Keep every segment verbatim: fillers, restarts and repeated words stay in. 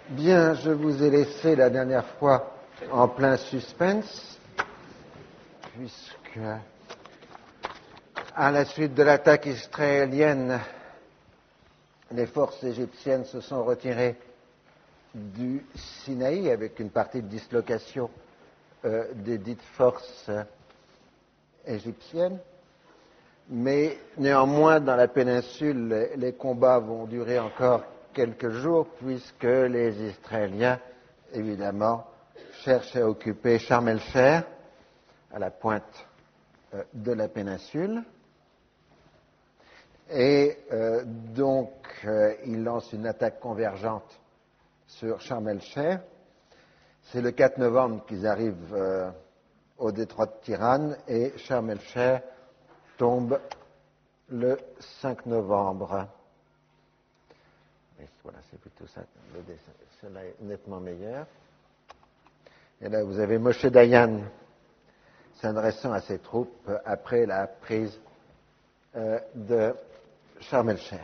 Bien, je vous ai laissé la dernière fois en plein suspense, puisque à la suite de l'attaque israélienne, les forces égyptiennes se sont retirées du Sinaï avec une partie de dislocation euh, des dites forces euh, égyptiennes. Mais néanmoins, dans la péninsule, les, les combats vont durer encore quelques jours, puisque les Israéliens, évidemment, cherchent à occuper Sharm el-Sheikh, à la pointe euh, de la péninsule. Et euh, donc, euh, ils lancent une attaque convergente sur Sharm el-Sheikh. C'est le quatre novembre qu'ils arrivent euh, au détroit de Tiran, et Sharm el-Sheikh tombe le cinq novembre. Et voilà, c'est plutôt ça, le dessin. Cela est nettement meilleur. Et là, vous avez Moshe Dayan s'adressant à ses troupes après la prise euh, de Sharm el-Sheikh.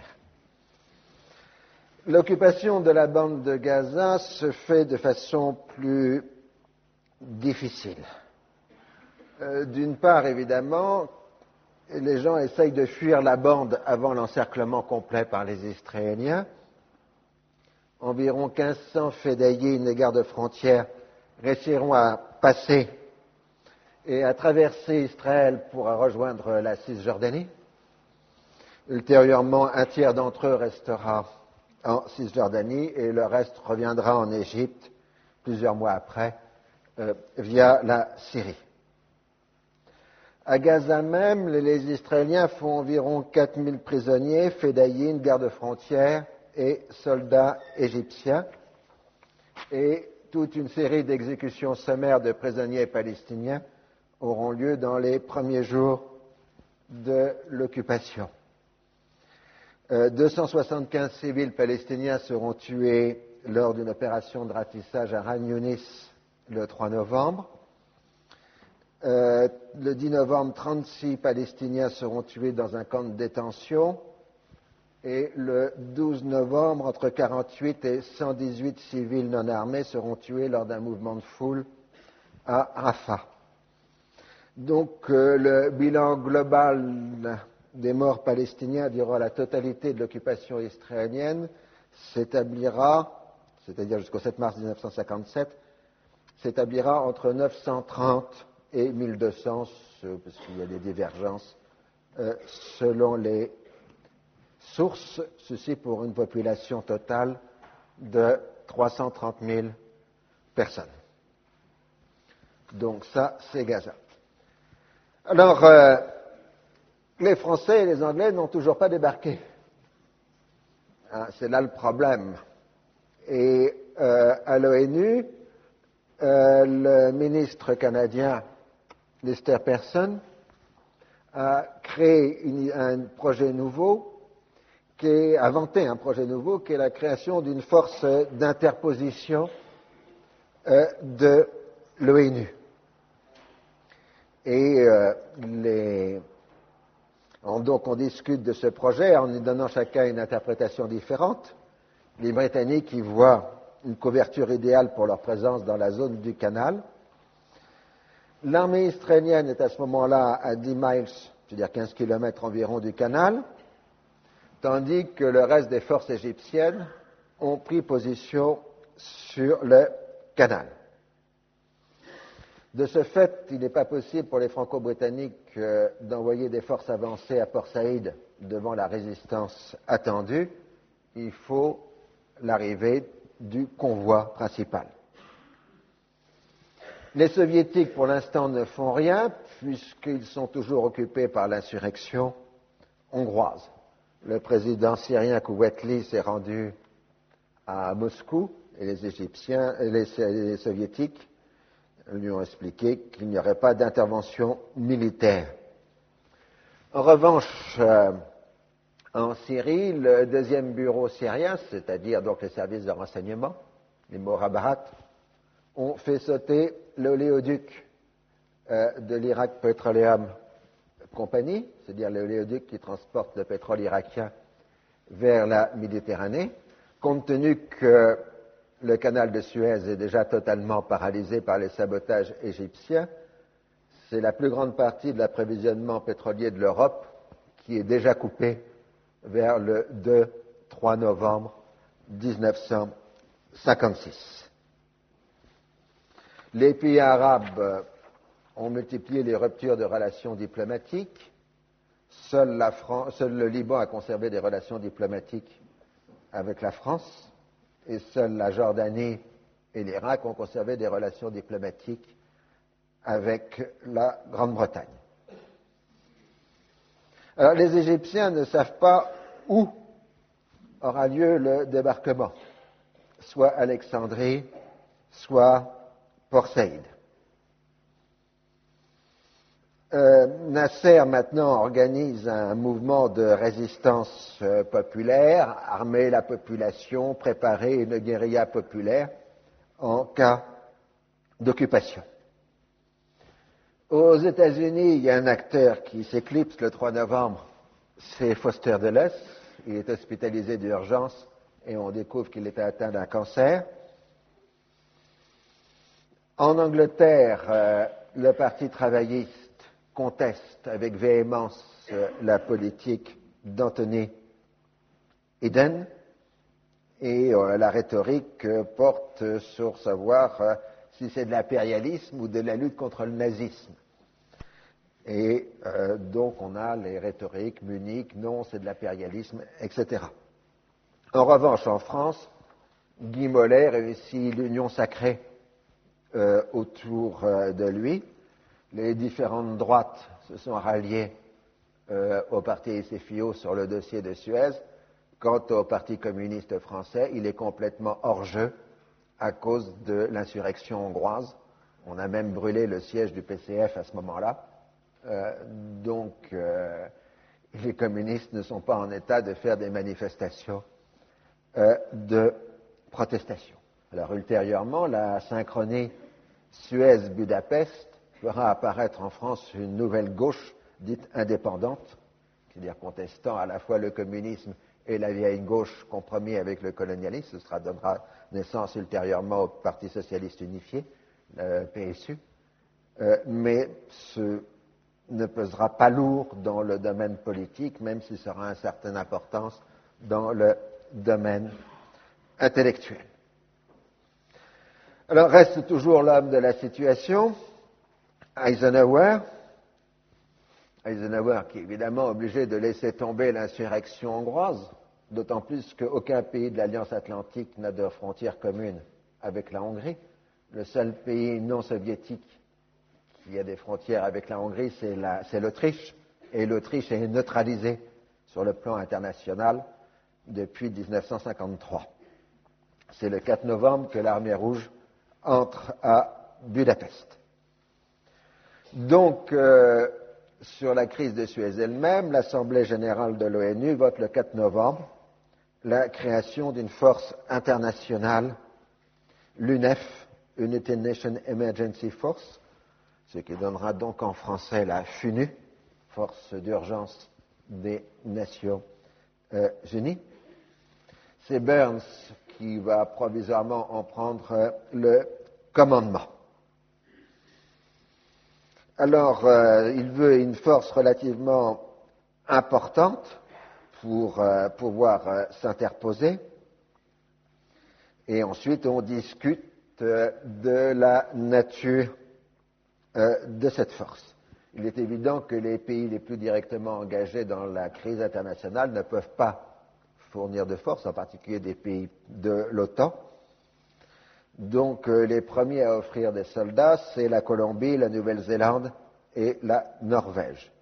L'occupation de la bande de Gaza se fait de façon plus difficile. Euh, d'une part, évidemment, les gens essayent de fuir la bande avant l'encerclement complet par les Israéliens. Environ quinze cents fédayines et gardes-frontières réussiront à passer et à traverser Israël pour rejoindre la Cisjordanie. Ultérieurement, un tiers d'entre eux restera en Cisjordanie et le reste reviendra en Égypte plusieurs mois après euh, via la Syrie. À Gaza même, les Israéliens font environ quatre mille prisonniers, fédayines, gardes-frontières et soldats égyptiens, et toute une série d'exécutions sommaires de prisonniers palestiniens auront lieu dans les premiers jours de l'occupation. Euh, deux cent soixante-quinze civils palestiniens seront tués lors d'une opération de ratissage à Khan Younis le trois novembre. Euh, le dix novembre, trente-six Palestiniens seront tués dans un camp de détention. Et le douze novembre, entre quarante-huit et cent dix-huit civils non armés seront tués lors d'un mouvement de foule à Rafah. Donc, euh, le bilan global des morts palestiniens durant la totalité de l'occupation israélienne s'établira, c'est-à-dire jusqu'au sept mars mille neuf cent cinquante-sept, s'établira entre neuf cent trente et mille deux cents, parce qu'il y a des divergences euh, selon les sources, ceci pour une population totale de trois cent trente mille personnes. Donc ça, c'est Gaza. Alors, euh, les Français et les Anglais n'ont toujours pas débarqué. Hein, c'est là le problème. Et euh, à l'ONU, euh, le ministre canadien Lester Pearson a créé une, un projet nouveau, qui est inventé un projet nouveau, qui est la création d'une force d'interposition euh, de l'ONU. Et euh, les, on, donc on discute de ce projet en y donnant chacun une interprétation différente. Les Britanniques y voient une couverture idéale pour leur présence dans la zone du canal. L'armée israélienne est à ce moment-là à dix miles, c'est-à-dire quinze kilomètres environ du canal, tandis que le reste des forces égyptiennes ont pris position sur le canal. De ce fait, il n'est pas possible pour les Franco-Britanniques euh, d'envoyer des forces avancées à Port Saïd devant la résistance attendue. Il faut l'arrivée du convoi principal. Les Soviétiques, pour l'instant, ne font rien, puisqu'ils sont toujours occupés par l'insurrection hongroise. Le président syrien Kouvetli s'est rendu à Moscou, et les Égyptiens, et les, les Soviétiques lui ont expliqué qu'il n'y aurait pas d'intervention militaire. En revanche, euh, en Syrie, le deuxième bureau syrien, c'est-à-dire donc les services de renseignement, les Morabarat, ont fait sauter l'oléoduc euh, de l'Iraq Petroleum Company, c'est-à-dire l'oléoduc qui transporte le pétrole irakien vers la Méditerranée, compte tenu que le canal de Suez est déjà totalement paralysé par les sabotages égyptiens. C'est la plus grande partie de l'approvisionnement pétrolier de l'Europe qui est déjà coupée vers le deux trois novembre mille neuf cent cinquante-six. Les pays arabes ont multiplié les ruptures de relations diplomatiques. Seul, la France, seul le Liban a conservé des relations diplomatiques avec la France et seule la Jordanie et l'Irak ont conservé des relations diplomatiques avec la Grande-Bretagne. Alors, les Égyptiens ne savent pas où aura lieu le débarquement, soit Alexandrie, soit Port Saïd. Euh, Nasser maintenant organise un mouvement de résistance euh, populaire, armer la population, préparer une guérilla populaire en cas d'occupation. Aux États-Unis, il y a un acteur qui s'éclipse le trois novembre, c'est Foster Dulles. Il est hospitalisé d'urgence et on découvre qu'il était atteint d'un cancer. En Angleterre, euh, le Parti travailliste conteste avec véhémence euh, la politique d'Anthony Eden et euh, la rhétorique euh, porte sur savoir euh, si c'est de l'impérialisme ou de la lutte contre le nazisme. Et euh, donc on a les rhétoriques, Munich, non, c'est de l'impérialisme, et cetera. En revanche, en France, Guy Mollet réussit l'union sacrée euh, autour euh, de lui. Les différentes droites se sont ralliées euh, au parti S F I O sur le dossier de Suez. Quant au Parti communiste français, il est complètement hors jeu à cause de l'insurrection hongroise. On a même brûlé le siège du P C F à ce moment-là. Euh, donc, euh, les communistes ne sont pas en état de faire des manifestations euh, de protestation. Alors, ultérieurement, la synchronie Suez-Budapest fera apparaître en France une nouvelle gauche dite indépendante, c'est-à-dire contestant à la fois le communisme et la vieille gauche compromis avec le colonialisme. Ce sera, donnera naissance ultérieurement au Parti socialiste unifié, le P S U, euh, mais ce ne pesera pas lourd dans le domaine politique, même s'il sera une certaine importance dans le domaine intellectuel. Alors, reste toujours l'homme de la situation, Eisenhower. Eisenhower qui est évidemment obligé de laisser tomber l'insurrection hongroise, d'autant plus qu'aucun pays de l'Alliance atlantique n'a de frontière commune avec la Hongrie. Le seul pays non soviétique qui a des frontières avec la Hongrie, c'est, la, c'est l'Autriche, et l'Autriche est neutralisée sur le plan international depuis mille neuf cent cinquante-trois. C'est le quatre novembre que l'armée rouge entre à Budapest. Donc, euh, sur la crise de Suez elle-même, l'Assemblée générale de l'ONU vote le quatre novembre la création d'une force internationale, l'U N E F, United Nations Emergency Force, ce qui donnera donc en français la F U N U, Force d'urgence des Nations euh, Unies. C'est Burns qui va provisoirement en prendre euh, le commandement. Alors, euh, il veut une force relativement importante pour euh, pouvoir euh, s'interposer. Et ensuite, on discute euh, de la nature euh, de cette force. Il est évident que les pays les plus directement engagés dans la crise internationale ne peuvent pas fournir de force, en particulier des pays de l'OTAN. Donc, euh, les premiers à offrir des soldats, c'est la Colombie, la Nouvelle-Zélande et la Norvège.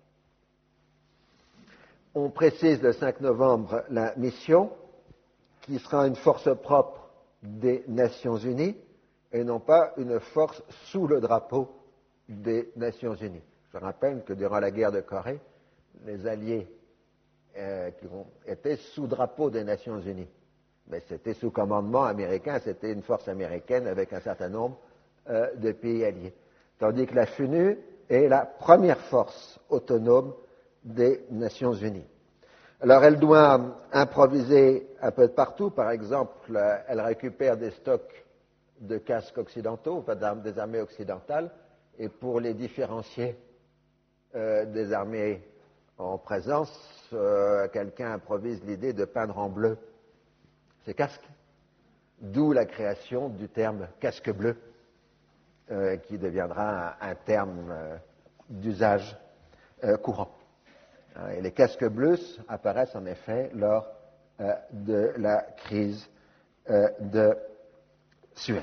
On précise le cinq novembre la mission, qui sera une force propre des Nations Unies et non pas une force sous le drapeau des Nations Unies. Je rappelle que durant la guerre de Corée, les Alliés euh, qui ont été sous drapeau des Nations Unies. Mais c'était sous commandement américain, c'était une force américaine avec un certain nombre euh, de pays alliés. Tandis que la F U N U est la première force autonome des Nations Unies. Alors, elle doit improviser un peu de partout. Par exemple, elle récupère des stocks de casques occidentaux, enfin des armées occidentales, et pour les différencier euh, des armées en présence, euh, quelqu'un improvise l'idée de peindre en bleu ces casques, d'où la création du terme casque bleu, euh, qui deviendra un, un terme euh, d'usage euh, courant. Et les casques bleus apparaissent en effet lors euh, de la crise euh, de Suez.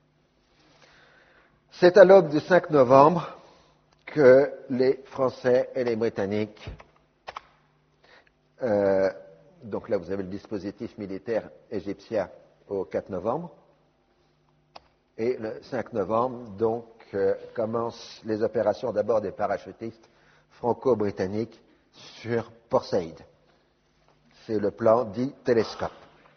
C'est à l'aube du cinq novembre que les Français et les Britanniques, euh, donc là vous avez le dispositif militaire égyptien au quatre novembre, et le cinq novembre, donc, euh, commencent les opérations d'abord des parachutistes franco-britanniques sur Port Saïd. C'est le plan dit télescope.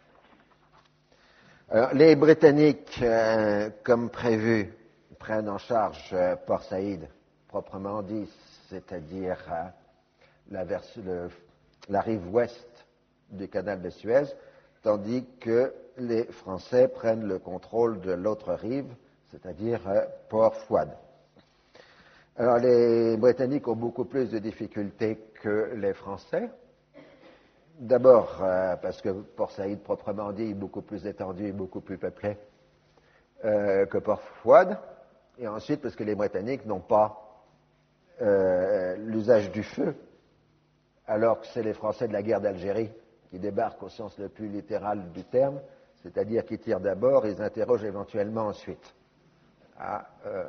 Alors, les Britanniques, euh, comme prévu, prennent en charge euh, Port Saïd, proprement dit, c'est-à-dire euh, la, le, la rive ouest du canal de Suez, tandis que les Français prennent le contrôle de l'autre rive, c'est-à-dire euh, Port Fouad. Alors, les Britanniques ont beaucoup plus de difficultés que les Français. D'abord, euh, parce que Port Saïd, proprement dit, est beaucoup plus étendu et beaucoup plus peuplé euh, que Port Fouad. Et ensuite, parce que les Britanniques n'ont pas euh, l'usage du feu, alors que c'est les Français de la guerre d'Algérie qui débarquent au sens le plus littéral du terme, c'est-à-dire qui tirent d'abord et ils interrogent éventuellement ensuite. Ah, euh,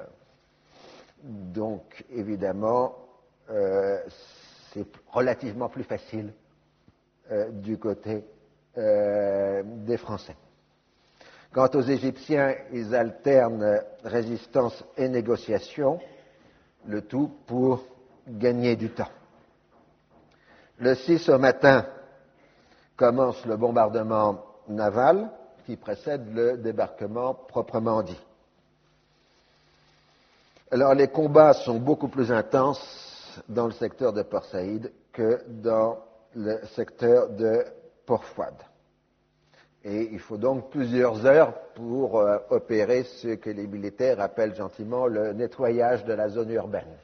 donc, évidemment, euh, c'est relativement plus facile euh, du côté euh, des Français. Quant aux Égyptiens, ils alternent résistance et négociation, le tout pour gagner du temps. Le six au matin commence le bombardement naval qui précède le débarquement proprement dit. Alors les combats sont beaucoup plus intenses dans le secteur de Port Saïd que dans le secteur de Port Fouad. Et il faut donc plusieurs heures pour euh, opérer ce que les militaires appellent gentiment le nettoyage de la zone urbaine.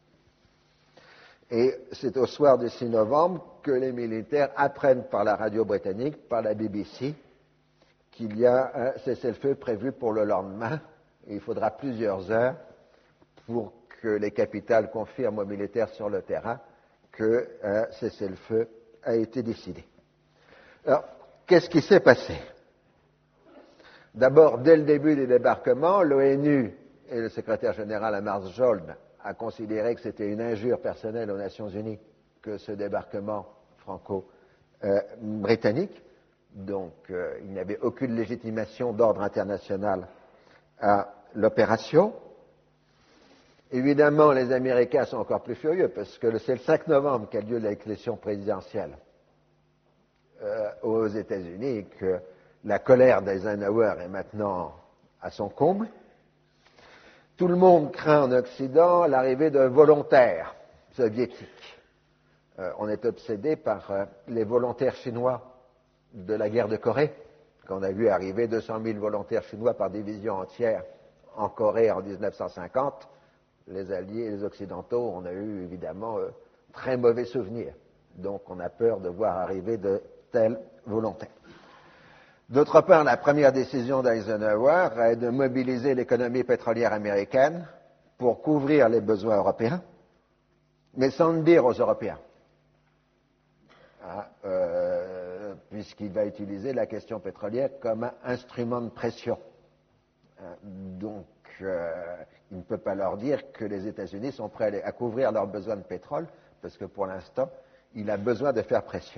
Et c'est au soir du six novembre que les militaires apprennent par la radio britannique, par la B B C, qu'il y a un cessez-le-feu prévu pour le lendemain. Et il faudra plusieurs heures pour que les capitales confirment aux militaires sur le terrain que un cessez-le-feu a été décidé. Alors, qu'est-ce qui s'est passé? D'abord, dès le début du débarquement, l'ONU et le secrétaire général Hammarskjöld a considéré que c'était une injure personnelle aux Nations Unies que ce débarquement franco-britannique. Donc, euh, il n'y avait aucune légitimation d'ordre international à l'opération. Évidemment, les Américains sont encore plus furieux parce que c'est le cinq novembre qu'a lieu l'élection présidentielle euh, aux États-Unis et que la colère d'Eisenhower est maintenant à son comble. Tout le monde craint en Occident l'arrivée de volontaires soviétiques. Euh, on est obsédé par euh, les volontaires chinois de la guerre de Corée, qu'on a vu arriver deux cent mille volontaires chinois par division entière en Corée en dix-neuf cent cinquante. Les Alliés et les Occidentaux, on a eu évidemment euh, très mauvais souvenirs. Donc on a peur de voir arriver de tels volontaires. D'autre part, la première décision d'Eisenhower est de mobiliser l'économie pétrolière américaine pour couvrir les besoins européens, mais sans le dire aux Européens, hein, euh, puisqu'il va utiliser la question pétrolière comme un instrument de pression. Hein, donc, euh, il ne peut pas leur dire que les États-Unis sont prêts à couvrir leurs besoins de pétrole, parce que pour l'instant, il a besoin de faire pression.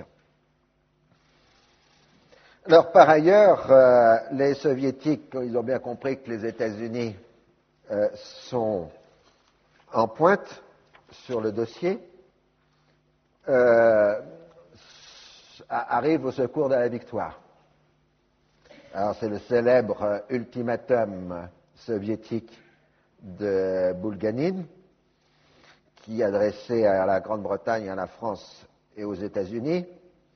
Alors, par ailleurs, euh, les Soviétiques, ils ont bien compris que les États-Unis euh, sont en pointe sur le dossier, euh, arrivent au secours de la victoire. Alors, c'est le célèbre euh, ultimatum soviétique de Bulganin, qui est adressé à la Grande-Bretagne, à la France et aux États-Unis,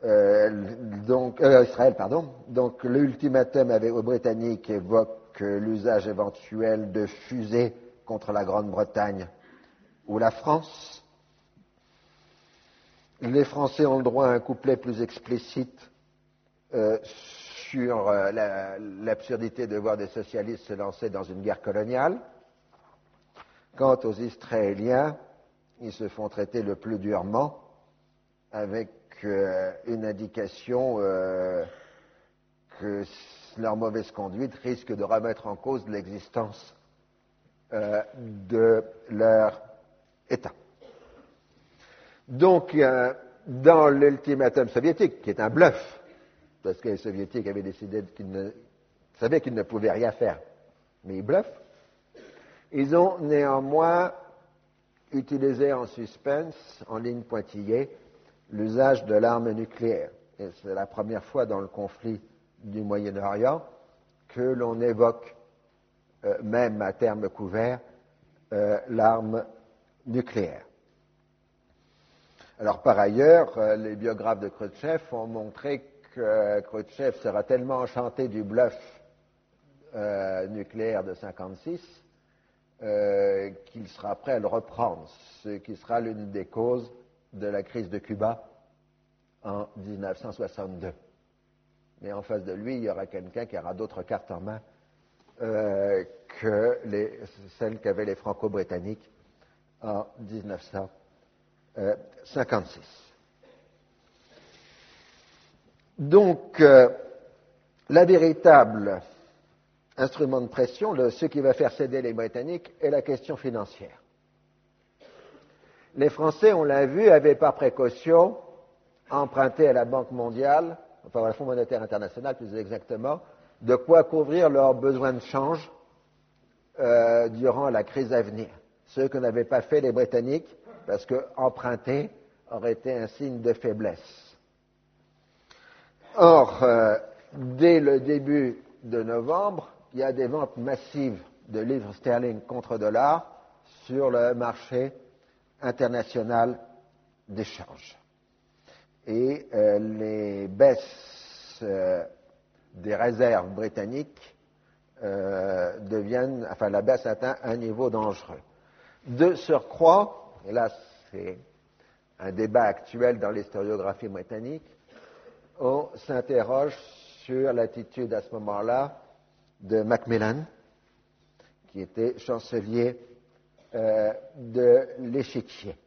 euh, donc, euh, Israël, pardon. Donc, l'ultimatum aux Britanniques évoque l'usage éventuel de fusées contre la Grande-Bretagne ou la France. Les Français ont le droit à un couplet plus explicite euh, sur euh, la, l'absurdité de voir des socialistes se lancer dans une guerre coloniale. Quant aux Israéliens, ils se font traiter le plus durement, avec euh, une indication euh, que leur mauvaise conduite risque de remettre en cause l'existence euh, de leur État. Donc, euh, dans l'ultimatum soviétique, qui est un bluff, parce que les soviétiques avaient décidé qu'ils ne savaient qu'ils ne pouvaient rien faire, mais ils bluffent, ils ont néanmoins utilisé en suspense, en ligne pointillée, l'usage de l'arme nucléaire. Et c'est la première fois dans le conflit du Moyen-Orient que l'on évoque, euh, même à terme couvert, euh, l'arme nucléaire. Alors, par ailleurs, euh, les biographes de Khrouchtchev ont montré que euh, Khrouchtchev sera tellement enchanté du bluff euh, nucléaire de cinquante-six euh, qu'il sera prêt à le reprendre, ce qui sera l'une des causes de la crise de Cuba en dix-neuf cent soixante-deux. Mais en face de lui, il y aura quelqu'un qui aura d'autres cartes en main euh, que les, celles qu'avaient les Franco-Britanniques en dix-neuf cent cinquante-six. Donc, euh, la véritable instrument de pression, le, ce qui va faire céder les Britanniques, est la question financière. Les Français, on l'a vu, avaient par précaution emprunté à la Banque mondiale, enfin au Fonds monétaire international plus exactement, de quoi couvrir leurs besoins de change euh, durant la crise à venir. Ce que n'avaient pas fait les Britanniques, parce que emprunter aurait été un signe de faiblesse. Or, euh, dès le début de novembre, il y a des ventes massives de livres sterling contre dollars sur le marché international d'échange. Et euh, les baisses euh, des réserves britanniques euh, deviennent, enfin la baisse atteint un niveau dangereux. De surcroît, et là c'est un débat actuel dans l'historiographie britannique, on s'interroge sur l'attitude à ce moment-là de Macmillan, qui était chancelier euh, de l'échiquier.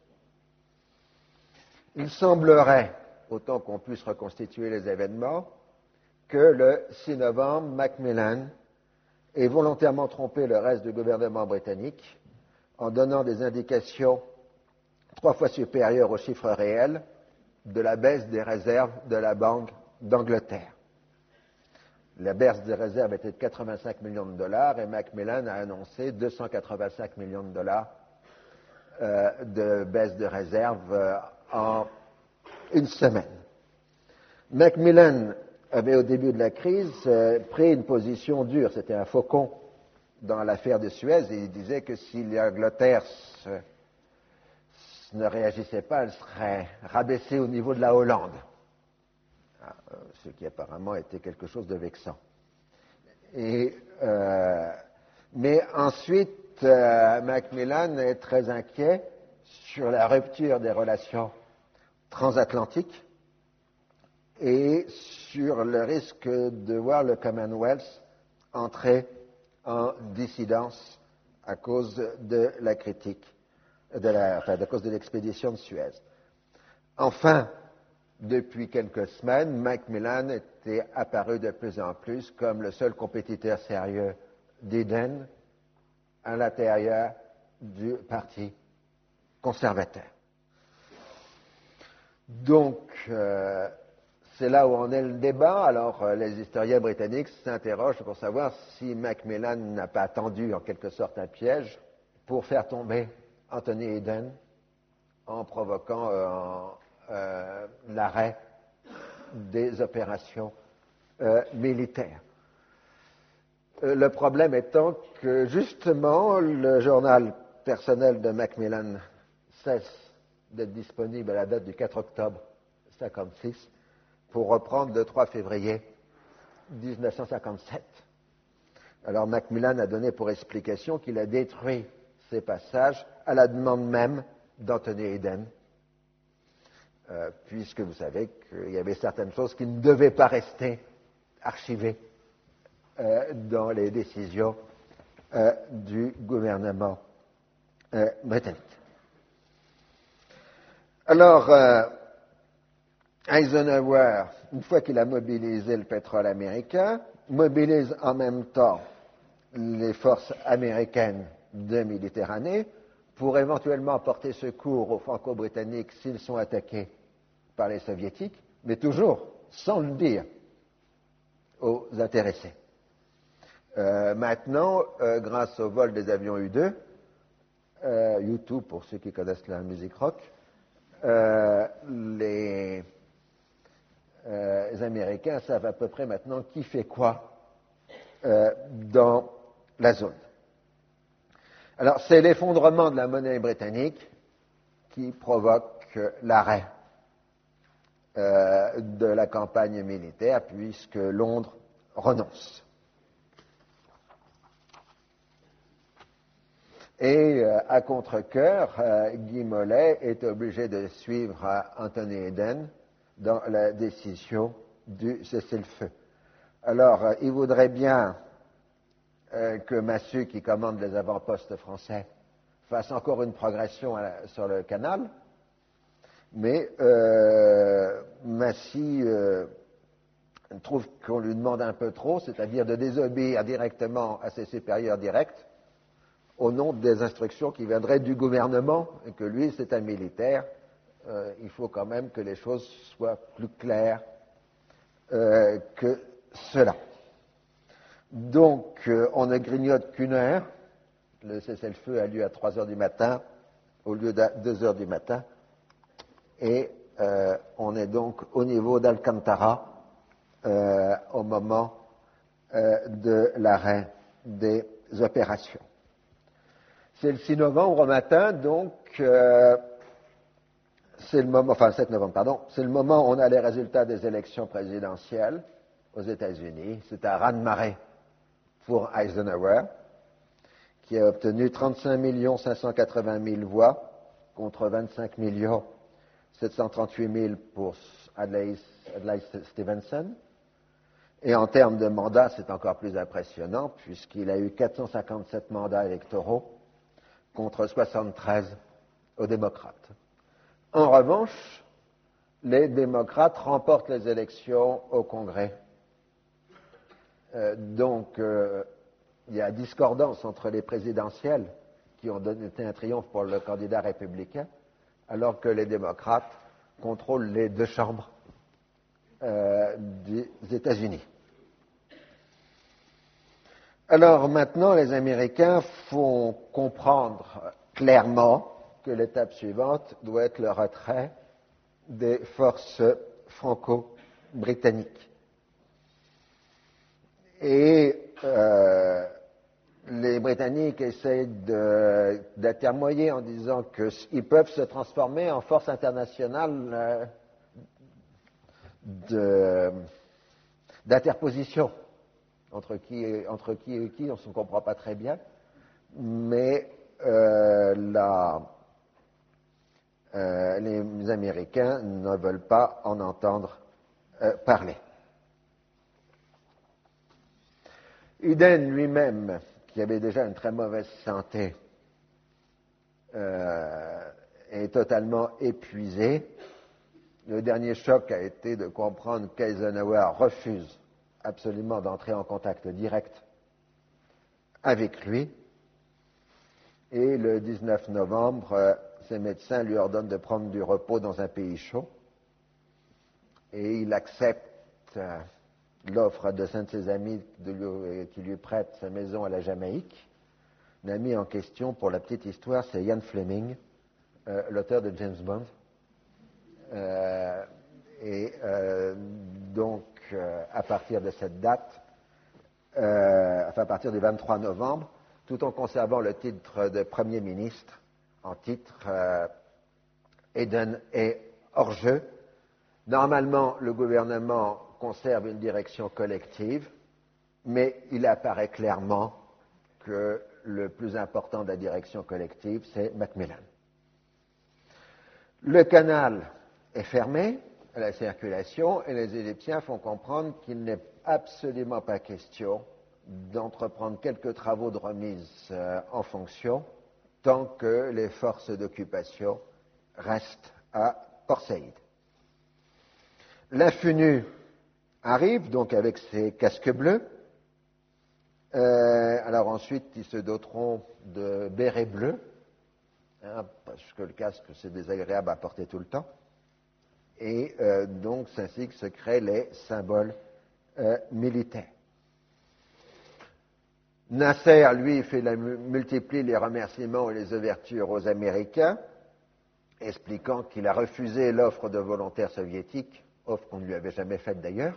Il semblerait, autant qu'on puisse reconstituer les événements, que le six novembre, Macmillan ait volontairement trompé le reste du gouvernement britannique en donnant des indications trois fois supérieures aux chiffres réels de la baisse des réserves de la Banque d'Angleterre. La baisse des réserves était de quatre-vingt-cinq millions de dollars et Macmillan a annoncé deux cent quatre-vingt-cinq millions de dollars euh, de baisse de réserves euh, en une semaine. Macmillan avait au début de la crise euh, pris une position dure, c'était un faucon dans l'affaire de Suez, et il disait que si l'Angleterre se, se ne réagissait pas, elle serait rabaissée au niveau de la Hollande. Ce qui apparemment était quelque chose de vexant. Et, euh, mais ensuite, euh, Macmillan est très inquiet sur la rupture des relations transatlantiques et sur le risque de voir le Commonwealth entrer en dissidence à cause de la critique, de la, enfin, à cause de l'expédition de Suez. Enfin, depuis quelques semaines, Macmillan était apparu de plus en plus comme le seul compétiteur sérieux d'Eden à l'intérieur du Parti conservateur. Donc, euh, c'est là où en est le débat. Alors, euh, les historiens britanniques s'interrogent pour savoir si Macmillan n'a pas attendu en quelque sorte un piège pour faire tomber Anthony Eden en provoquant euh, en, Euh, l'arrêt des opérations euh, militaires. Euh, le problème étant que, justement, le journal personnel de Macmillan cesse d'être disponible à la date du quatre octobre cinquante-six pour reprendre le trois février mille neuf cent cinquante-sept. Alors Macmillan a donné pour explication qu'il a détruit ces passages à la demande même d'Anthony Eden, euh, puisque vous savez qu'il y avait certaines choses qui ne devaient pas rester archivées euh, dans les décisions euh, du gouvernement euh, britannique. Alors, euh, Eisenhower, une fois qu'il a mobilisé le pétrole américain, mobilise en même temps les forces américaines de Méditerranée pour éventuellement porter secours aux Franco-Britanniques s'ils sont attaqués par les Soviétiques, mais toujours sans le dire aux intéressés. Euh, maintenant, euh, grâce au vol des avions U deux, euh, U deux pour ceux qui connaissent la musique rock, euh, les, euh, les Américains savent à peu près maintenant qui fait quoi euh, dans la zone. Alors, c'est l'effondrement de la monnaie britannique qui provoque l'arrêt euh, de la campagne militaire, puisque Londres renonce. Et euh, à contre-cœur, euh, Guy Mollet est obligé de suivre euh, Anthony Eden dans la décision du cessez-le-feu. Alors, euh, il voudrait bien euh, que Massu, qui commande les avant-postes français, fasse encore une progression la, sur le canal, mais euh, Massy euh, trouve qu'on lui demande un peu trop, c'est-à-dire de désobéir directement à ses supérieurs directs, au nom des instructions qui viendraient du gouvernement, et que lui, c'est un militaire, euh, il faut quand même que les choses soient plus claires euh, que cela. Donc, euh, on ne grignote qu'une heure. Le cessez-le-feu a lieu à trois heures du matin au lieu de deux heures du matin. Et euh, on est donc au niveau d'Alcantara euh, au moment euh, de l'arrêt des opérations. C'est le six novembre au matin, donc euh, c'est le moment, enfin le sept novembre, pardon, c'est le moment où on a les résultats des élections présidentielles aux États-Unis. C'est un raz-de-marée pour Eisenhower, qui a obtenu trente-cinq millions cinq cent quatre-vingt mille voix contre vingt-cinq millions sept cent trente-huit mille pour Adlai, Adlai Stevenson. Et en termes de mandats, c'est encore plus impressionnant, puisqu'il a eu quatre cent cinquante-sept mandats électoraux contre soixante-treize aux démocrates. En revanche, les démocrates remportent les élections au Congrès. Euh, donc, euh, il y a discordance entre les présidentielles, qui ont donné un triomphe pour le candidat républicain, alors que les démocrates contrôlent les deux chambres euh, des États-Unis. Alors maintenant, les Américains font comprendre clairement que l'étape suivante doit être le retrait des forces franco-britanniques. Et euh, les Britanniques essayent de, d'atermoyer en disant qu'ils peuvent se transformer en force internationale euh, de, d'interposition. Entre qui, et, entre qui et qui, on ne se comprend pas très bien, mais euh, la, euh, les Américains ne veulent pas en entendre euh, parler. Eden lui-même, qui avait déjà une très mauvaise santé, euh, est totalement épuisé. Le dernier choc a été de comprendre qu'Eisenhower refuse absolument d'entrer en contact direct avec lui. Et le dix-neuf novembre, euh, ses médecins lui ordonnent de prendre du repos dans un pays chaud. Et il accepte euh, l'offre de un de ses amis de lui, euh, qui lui prête sa maison à la Jamaïque. L'ami en question, pour la petite histoire, c'est Ian Fleming, euh, l'auteur de James Bond. Euh, et euh, donc, euh, à partir de cette date, euh, enfin à partir du vingt-trois novembre, tout en conservant le titre de Premier ministre, en titre, euh, Eden est hors jeu, Normalement, le gouvernement conserve une direction collective, mais il apparaît clairement que le plus important de la direction collective, c'est Macmillan. Le canal est fermé à la circulation et les Égyptiens font comprendre qu'il n'est absolument pas question d'entreprendre quelques travaux de remise euh, en fonction tant que les forces d'occupation restent à Port Saïd. L'Infunu arrive donc avec ses casques bleus. Euh, alors ensuite, ils se doteront de bérets bleus, hein, parce que le casque, c'est désagréable à porter tout le temps. Et euh, donc, c'est ainsi que se créent les symboles euh, militaires. Nasser, lui, fait la, multiplie les remerciements et les ouvertures aux Américains, expliquant qu'il a refusé l'offre de volontaires soviétiques, offre qu'on ne lui avait jamais faite d'ailleurs,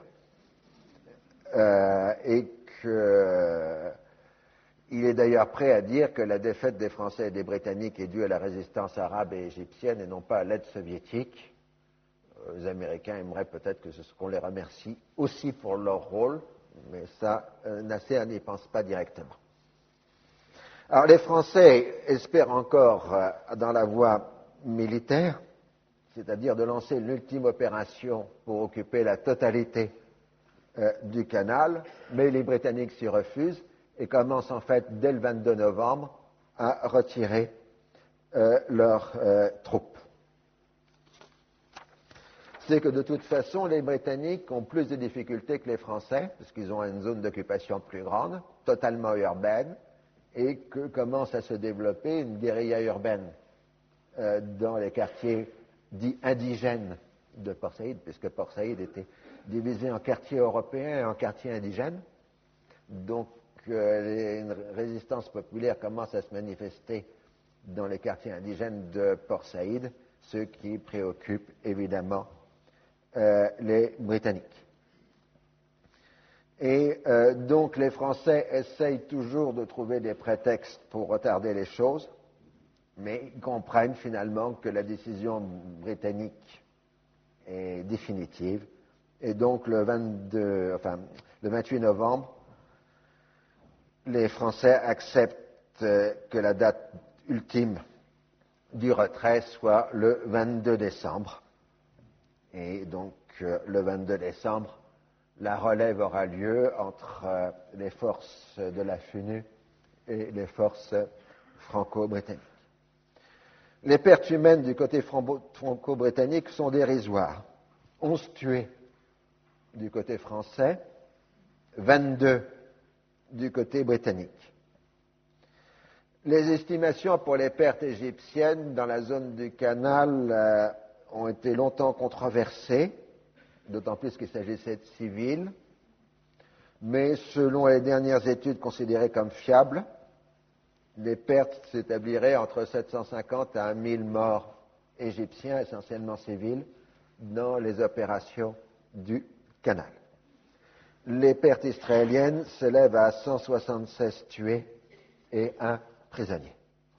euh, et qu'il euh, est d'ailleurs prêt à dire que la défaite des Français et des Britanniques est due à la résistance arabe et égyptienne et non pas à l'aide soviétique. Les Américains aimeraient peut-être que ce, qu'on les remercie aussi pour leur rôle, mais ça, euh, Nasser n'y pense pas directement. Alors les Français espèrent encore euh, dans la voie militaire, c'est-à-dire de lancer l'ultime opération pour occuper la totalité euh, du canal, mais les Britanniques s'y refusent et commencent en fait dès le vingt-deux novembre à retirer euh, leurs euh, troupes. C'est que de toute façon, les Britanniques ont plus de difficultés que les Français, parce qu'ils ont une zone d'occupation plus grande, totalement urbaine, et que commence à se développer une guérilla urbaine euh, dans les quartiers dits indigènes de Port Saïd, puisque Port Saïd était divisé en quartiers européens et en quartiers indigènes. Donc, euh, une résistance populaire commence à se manifester dans les quartiers indigènes de Port Saïd, ce qui préoccupe évidemment euh, les Britanniques. Et euh, donc les Français essayent toujours de trouver des prétextes pour retarder les choses, mais ils comprennent finalement que la décision britannique est définitive. Et donc le vingt-deux, enfin, le vingt-huit novembre, les Français acceptent euh, que la date ultime du retrait soit le vingt-deux décembre. Et donc euh, le vingt-deux décembre, la relève aura lieu entre euh, les forces de la F N U et les forces franco-britanniques. Les pertes humaines du côté franco-britannique sont dérisoires. onze tués du côté français, vingt-deux du côté britannique. Les estimations pour les pertes égyptiennes dans la zone du canal euh, ont été longtemps controversées, d'autant plus qu'il s'agissait de civils, mais selon les dernières études considérées comme fiables, les pertes s'établiraient entre sept cent cinquante à mille morts égyptiens, essentiellement civils, dans les opérations du canal. Les pertes israéliennes s'élèvent à cent soixante-seize tués et un prisonnier.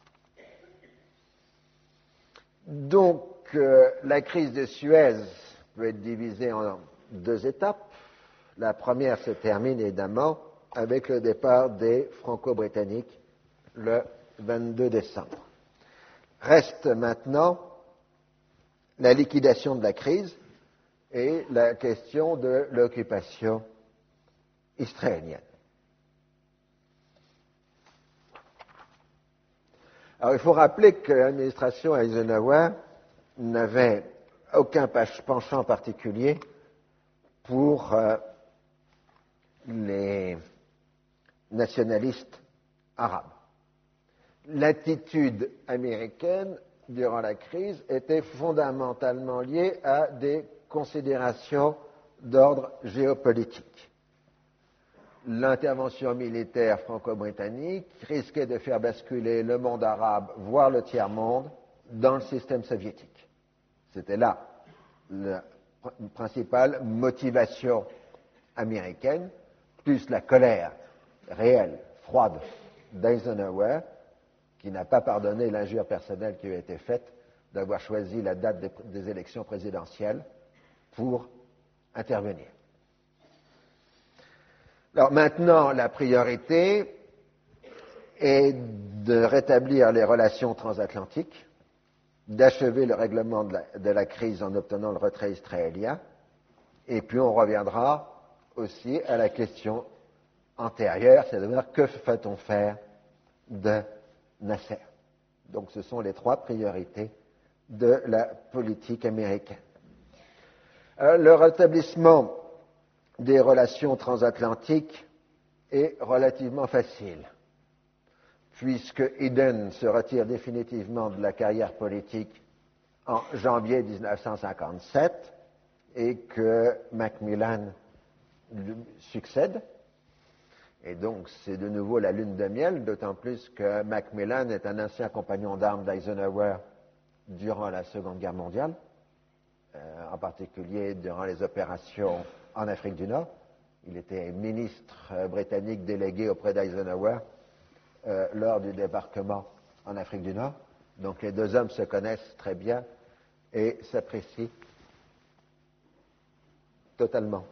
Donc, euh, la crise de Suez peut être divisée en deux étapes. La première se termine évidemment avec le départ des Franco-Britanniques le vingt-deux décembre. Reste maintenant la liquidation de la crise et la question de l'occupation israélienne. Alors, il faut rappeler que l'administration Eisenhower n'avait aucun penchant particulier pour euh, les nationalistes arabes. L'attitude américaine durant la crise était fondamentalement liée à des considérations d'ordre géopolitique. L'intervention militaire franco-britannique risquait de faire basculer le monde arabe, voire le tiers-monde, dans le système soviétique. C'était là la principale motivation américaine, plus la colère réelle, froide d'Eisenhower, qui n'a pas pardonné l'injure personnelle qui lui a été faite d'avoir choisi la date des, des élections présidentielles pour intervenir. Alors maintenant, la priorité est de rétablir les relations transatlantiques, d'achever le règlement de la, de la crise en obtenant le retrait israélien, et puis on reviendra aussi à la question antérieure, c'est-à-dire que va-t-on faire de Nasser. Donc ce sont les trois priorités de la politique américaine. Alors, le rétablissement des relations transatlantiques est relativement facile, puisque Eden se retire définitivement de la carrière politique en janvier dix-neuf cent cinquante-sept et que Macmillan lui succède. Et donc, c'est de nouveau la lune de miel, d'autant plus que Macmillan est un ancien compagnon d'armes d'Eisenhower durant la Seconde Guerre mondiale, euh, en particulier durant les opérations en Afrique du Nord. Il était ministre euh, britannique délégué auprès d'Eisenhower euh, lors du débarquement en Afrique du Nord. Donc, les deux hommes se connaissent très bien et s'apprécient totalement.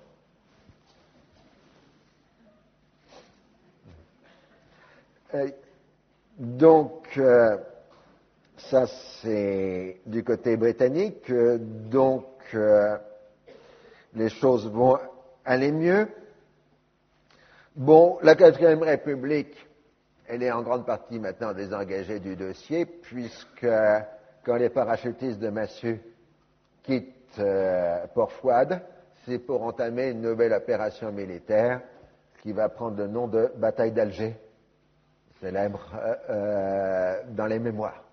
Euh, donc, euh, ça c'est du côté britannique. Euh, donc, euh, les choses vont aller mieux. Bon, la quatrième République, elle est en grande partie maintenant désengagée du dossier, puisque quand les parachutistes de Massu quittent euh, Port Fouad, c'est pour entamer une nouvelle opération militaire qui va prendre le nom de bataille d'Alger, célèbre euh, euh, dans les mémoires.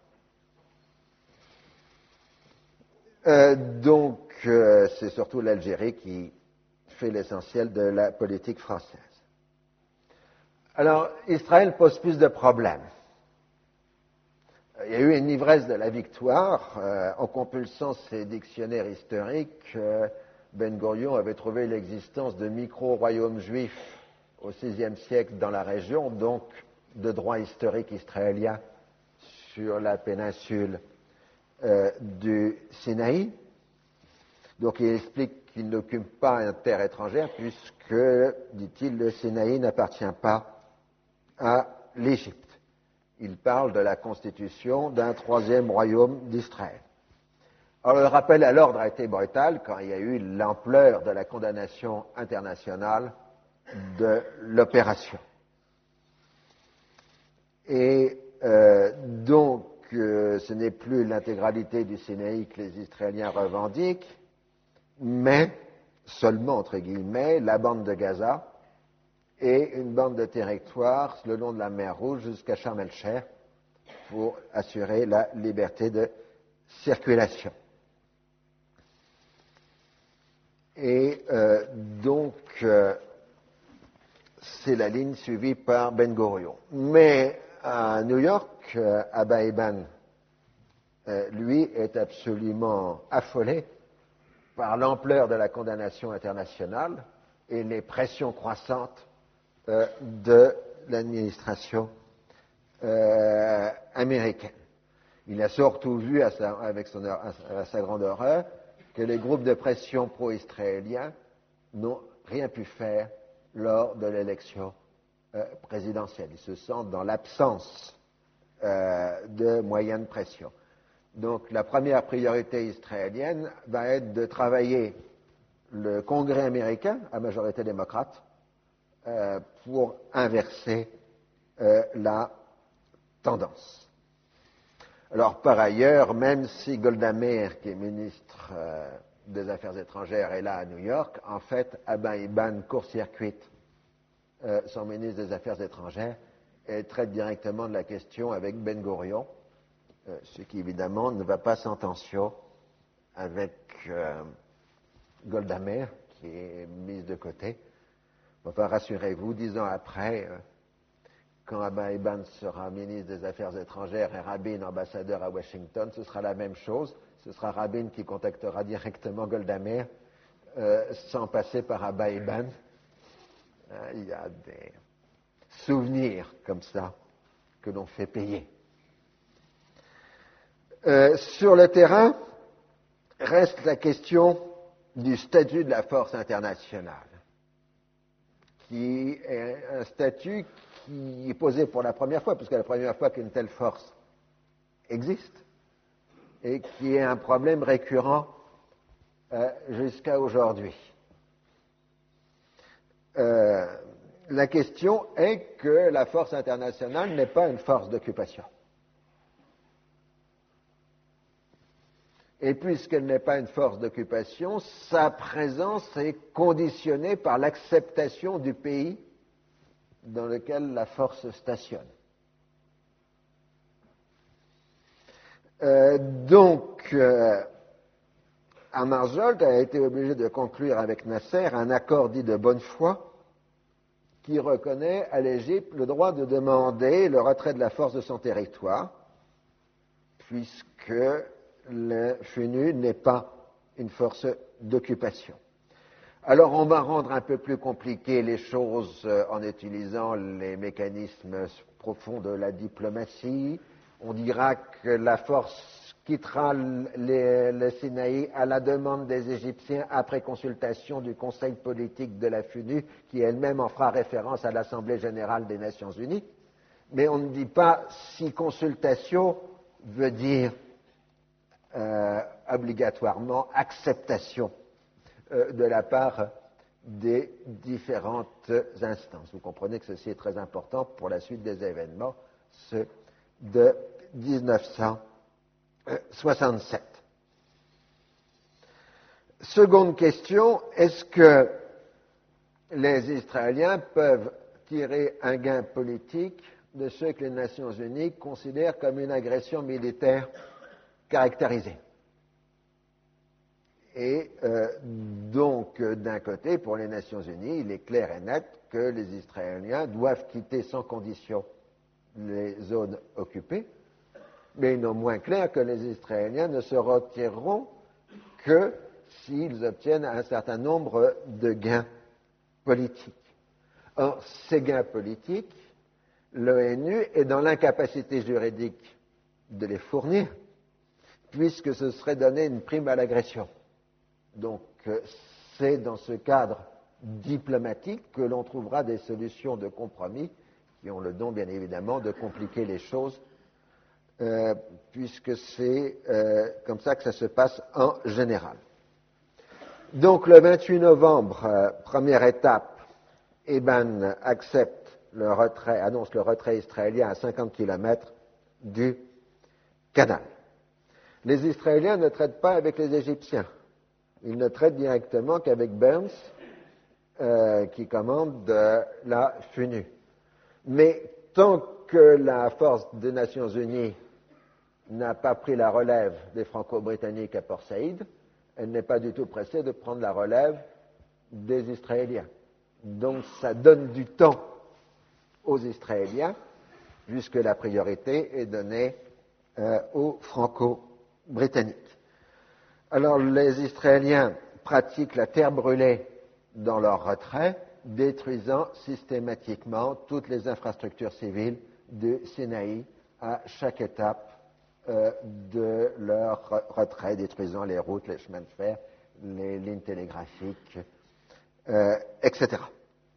Euh, donc, euh, c'est surtout l'Algérie qui fait l'essentiel de la politique française. Alors, Israël pose plus de problèmes. Il y a eu une ivresse de la victoire. Euh, en compulsant ces dictionnaires historiques, euh, Ben Gurion avait trouvé l'existence de micro-royaumes juifs au sixième siècle dans la région, donc de droit historique israélien sur la péninsule euh, du Sinaï. Donc il explique qu'il n'occupe pas une terre étrangère puisque, dit-il, le Sinaï n'appartient pas à l'Égypte. Il parle de la constitution d'un troisième royaume d'Israël. Alors le rappel à l'ordre a été brutal quand il y a eu l'ampleur de la condamnation internationale de l'opération. Et euh, donc, euh, ce n'est plus l'intégralité du Sinaï que les Israéliens revendiquent, mais seulement, entre guillemets, la bande de Gaza et une bande de territoire le long de la mer Rouge jusqu'à Sharm el-Sheikh pour assurer la liberté de circulation. Et euh, donc, euh, c'est la ligne suivie par Ben Gurion. Mais à New York, euh, Abba Eban, euh, lui, est absolument affolé par l'ampleur de la condamnation internationale et les pressions croissantes euh, de l'administration euh, américaine. Il a surtout vu, à sa, avec son, à sa grande horreur, que les groupes de pression pro-israéliens n'ont rien pu faire lors de l'élection euh, présidentielle. Ils se sentent dans l'absence euh, de moyens de pression. Donc la première priorité israélienne va être de travailler le Congrès américain, à majorité démocrate, euh, pour inverser euh, la tendance. Alors par ailleurs, même si Golda Meir, qui est ministre euh, des Affaires étrangères, est là à New York, en fait, Abba Eban court-circuite euh, son ministre des Affaires étrangères et traite directement de la question avec Ben Gurion, euh, ce qui évidemment ne va pas sans tension avec euh, Golda Meir, qui est mise de côté. Enfin, rassurez-vous, dix ans après, euh, quand Abba Eban sera ministre des Affaires étrangères et Rabin ambassadeur à Washington, ce sera la même chose. Ce sera Rabin qui contactera directement Golda Meir euh, sans passer par Abba Eban. Euh, il y a des souvenirs comme ça que l'on fait payer. Euh, sur le terrain, reste la question du statut de la force internationale, qui est un statut qui est posé pour la première fois, puisque c'est la première fois qu'une telle force existe, et qui est un problème récurrent euh, jusqu'à aujourd'hui. Euh, la question est que la force internationale n'est pas une force d'occupation. Et puisqu'elle n'est pas une force d'occupation, sa présence est conditionnée par l'acceptation du pays dans lequel la force stationne. Euh, donc, euh, Hammarskjöld a été obligé de conclure avec Nasser un accord dit de bonne foi qui reconnaît à l'Égypte le droit de demander le retrait de la force de son territoire, puisque le F N U n'est pas une force d'occupation. Alors on va rendre un peu plus compliquées les choses en utilisant les mécanismes profonds de la diplomatie. On dira que la force quittera les, le Sinaï à la demande des Égyptiens après consultation du Conseil politique de la F N U, qui elle-même en fera référence à l'Assemblée générale des Nations unies. Mais on ne dit pas si consultation veut dire euh, obligatoirement acceptation euh, de la part des différentes instances. Vous comprenez que ceci est très important pour la suite des événements, ceux de dix-neuf cent soixante-sept. Seconde question, est-ce que les Israéliens peuvent tirer un gain politique de ce que les Nations unies considèrent comme une agression militaire caractérisée? Et euh, donc, d'un côté, pour les Nations unies, il est clair et net que les Israéliens doivent quitter sans condition les zones occupées, mais il est non moins clair que les Israéliens ne se retireront que s'ils obtiennent un certain nombre de gains politiques. Or, ces gains politiques, l'ONU est dans l'incapacité juridique de les fournir, puisque ce serait donner une prime à l'agression. Donc, c'est dans ce cadre diplomatique que l'on trouvera des solutions de compromis qui ont le don, bien évidemment, de compliquer les choses, euh, puisque c'est euh, comme ça que ça se passe en général. Donc, le vingt-huit novembre, euh, première étape, Eban accepte le retrait, annonce le retrait israélien à cinquante kilomètres du canal. Les Israéliens ne traitent pas avec les Égyptiens. Ils ne traitent directement qu'avec Burns, euh, qui commande de la F N U. Mais tant que la force des Nations unies n'a pas pris la relève des Franco-Britanniques à Port Saïd, elle n'est pas du tout pressée de prendre la relève des Israéliens. Donc ça donne du temps aux Israéliens, puisque la priorité est donnée euh, aux Franco-Britanniques. Alors les Israéliens pratiquent la terre brûlée dans leur retrait, détruisant systématiquement toutes les infrastructures civiles du Sinaï à chaque étape euh, de leur retrait, détruisant les routes, les chemins de fer, les lignes télégraphiques, euh, et cetera.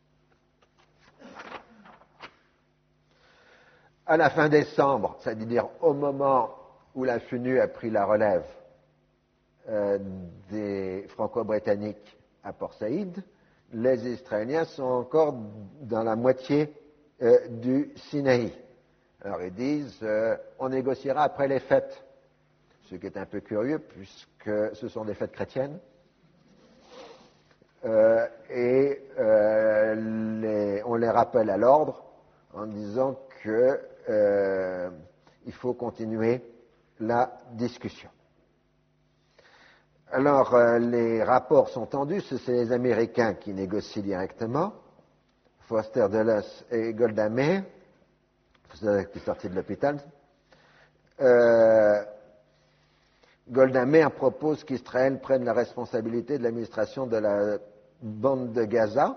À la fin décembre, c'est-à-dire au moment où la F N U a pris la relève euh, des Franco-Britanniques à Port Saïd, les Israéliens sont encore dans la moitié euh, du Sinaï. Alors ils disent euh, on négociera après les fêtes, ce qui est un peu curieux puisque ce sont des fêtes chrétiennes. Euh, et euh, les, on les rappelle à l'ordre en disant qu'il euh, faut continuer la discussion. Alors, euh, les rapports sont tendus, c'est les Américains qui négocient directement, Foster Dulles et Golda Meir, qui est sorti de l'hôpital. Euh, Golda Meir propose qu'Israël prenne la responsabilité de l'administration de la bande de Gaza,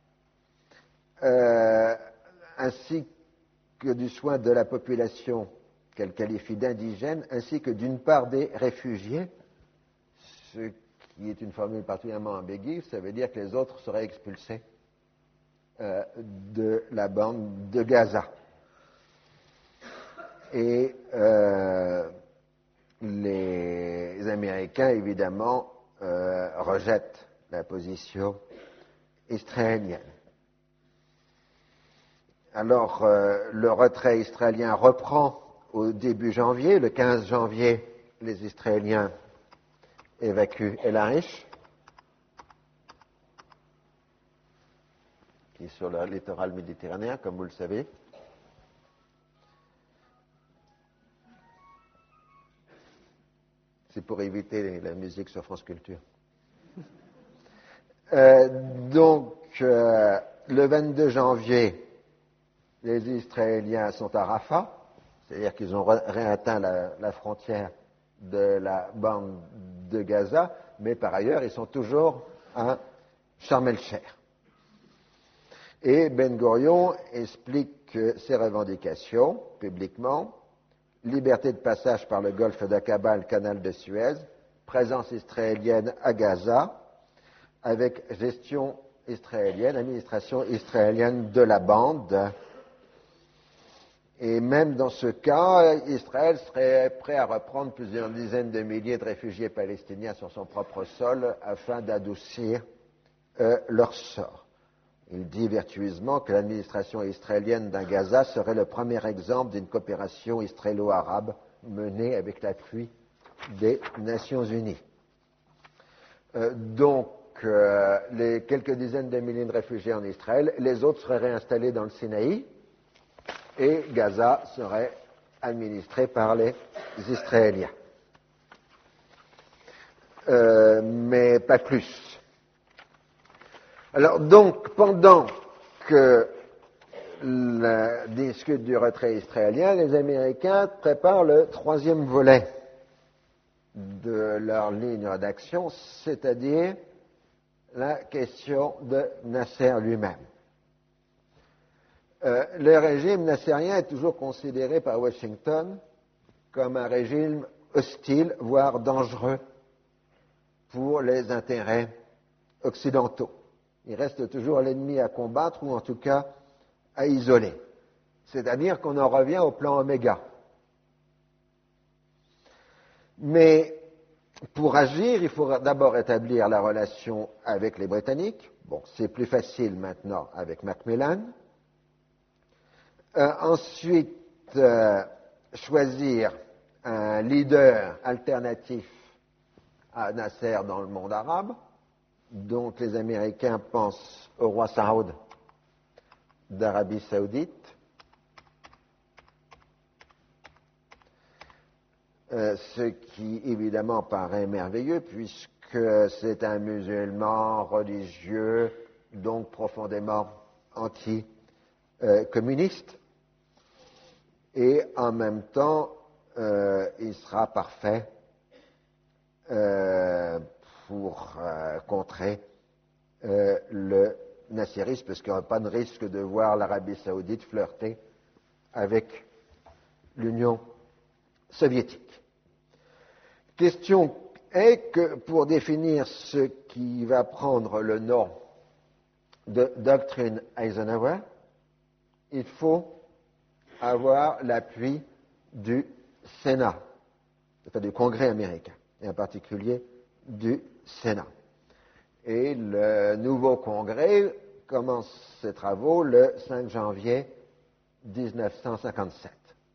euh, ainsi que du soin de la population qu'elle qualifie d'indigène, ainsi que d'une part des réfugiés, ce qui est une formule particulièrement ambiguë, ça veut dire que les autres seraient expulsés euh, de la bande de Gaza. Et euh, les Américains, évidemment, euh, rejettent la position israélienne. Alors, euh, le retrait israélien reprend au début janvier. Le quinze janvier, les Israéliens évacuent El Arish, qui est sur le littoral méditerranéen, comme vous le savez. C'est pour éviter la musique sur France Culture. Euh, donc, euh, le vingt-deux janvier, les Israéliens sont à Rafah, c'est-à-dire qu'ils ont réatteint la, la frontière de la bande de Gaza, mais par ailleurs, ils sont toujours à Sharm el-Sheikh. Et Ben Gurion explique ses revendications publiquement: liberté de passage par le golfe d'Aqaba, le canal de Suez, présence israélienne à Gaza, avec gestion israélienne, administration israélienne de la bande. Et même dans ce cas, Israël serait prêt à reprendre plusieurs dizaines de milliers de réfugiés palestiniens sur son propre sol afin d'adoucir euh, leur sort. Il dit vertueusement que l'administration israélienne d'un Gaza serait le premier exemple d'une coopération israélo-arabe menée avec l'appui des Nations Unies. Euh, donc, euh, les quelques dizaines de milliers de réfugiés en Israël, les autres seraient réinstallés dans le Sinaï, et Gaza serait administré par les Israéliens. Euh, mais pas plus. Alors donc, pendant que la discute du retrait israélien, les Américains préparent le troisième volet de leur ligne d'action, c'est-à-dire la question de Nasser lui-même. Euh, le régime nassérien est toujours considéré par Washington comme un régime hostile, voire dangereux pour les intérêts occidentaux. Il reste toujours l'ennemi à combattre, ou en tout cas à isoler. C'est-à-dire qu'on en revient au plan Oméga. Mais pour agir, il faut d'abord établir la relation avec les Britanniques. Bon, c'est plus facile maintenant avec Macmillan. Euh, ensuite, euh, choisir un leader alternatif à Nasser dans le monde arabe. Donc les Américains pensent au roi Saoud d'Arabie Saoudite, euh, ce qui évidemment paraît merveilleux puisque c'est un musulman religieux, donc profondément anti-communiste. Et en même temps, euh, il sera parfait euh, pour euh, contrer euh, le nasserisme, parce qu'il n'y aura pas de risque de voir l'Arabie Saoudite flirter avec l'Union soviétique. Question est que pour définir ce qui va prendre le nom de doctrine Eisenhower, il faut avoir l'appui du Sénat, enfin du Congrès américain, et en particulier du Sénat. Et le nouveau Congrès commence ses travaux le cinq janvier mille neuf cent cinquante-sept.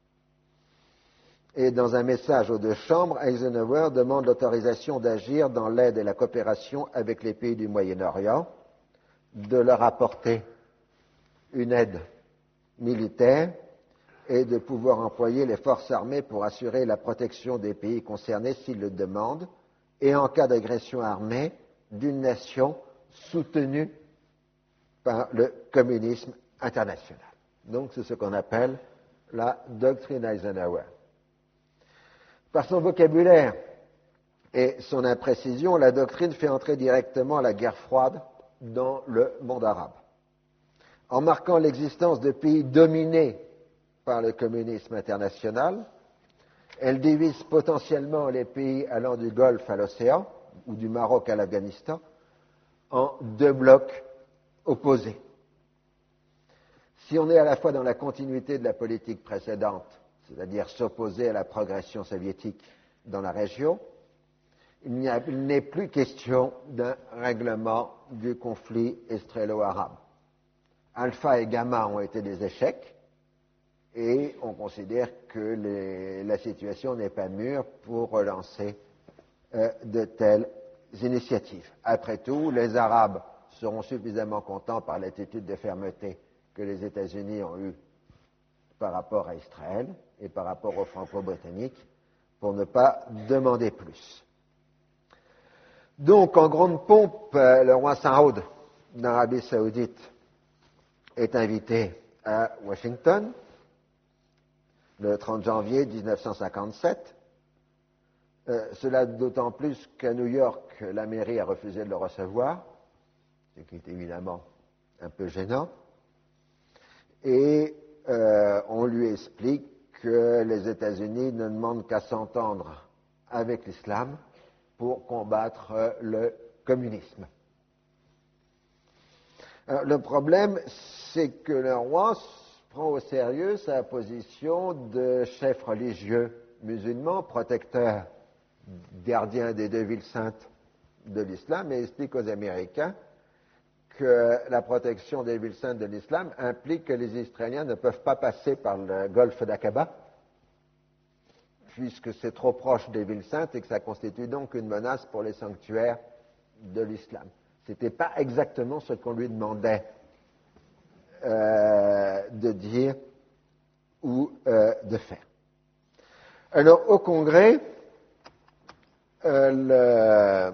Et dans un message aux deux chambres, Eisenhower demande l'autorisation d'agir dans l'aide et la coopération avec les pays du Moyen-Orient, de leur apporter une aide militaire et de pouvoir employer les forces armées pour assurer la protection des pays concernés s'ils le demandent, et en cas d'agression armée d'une nation soutenue par le communisme international. Donc c'est ce qu'on appelle la doctrine Eisenhower. Par son vocabulaire et son imprécision, la doctrine fait entrer directement la guerre froide dans le monde arabe. En marquant l'existence de pays dominés par le communisme international, elle divise potentiellement les pays allant du Golfe à l'océan, ou du Maroc à l'Afghanistan, en deux blocs opposés. Si on est à la fois dans la continuité de la politique précédente, c'est-à-dire s'opposer à la progression soviétique dans la région, il n'est plus question d'un règlement du conflit israélo-arabe. Alpha et Gamma ont été des échecs et on considère que les, la situation n'est pas mûre pour relancer euh, de telles initiatives. Après tout, les Arabes seront suffisamment contents par l'attitude de fermeté que les États-Unis ont eue par rapport à Israël et par rapport aux Franco-Britanniques pour ne pas demander plus. Donc, en grande pompe, le roi Saoud d'Arabie Saoudite est invité à Washington le trente janvier mille neuf cent cinquante-sept. Euh, cela d'autant plus qu'à New York, la mairie a refusé de le recevoir, ce qui est évidemment un peu gênant. Et euh, on lui explique que les États-Unis ne demandent qu'à s'entendre avec l'islam pour combattre le communisme. Alors, le problème, c'est que le roi prend au sérieux sa position de chef religieux musulman, protecteur, gardien des deux villes saintes de l'islam, et explique aux Américains que la protection des villes saintes de l'islam implique que les Israéliens ne peuvent pas passer par le golfe d'Aqaba, puisque c'est trop proche des villes saintes et que ça constitue donc une menace pour les sanctuaires de l'islam. Ce n'était pas exactement ce qu'on lui demandait euh, de dire ou euh, de faire. Alors, au Congrès, euh,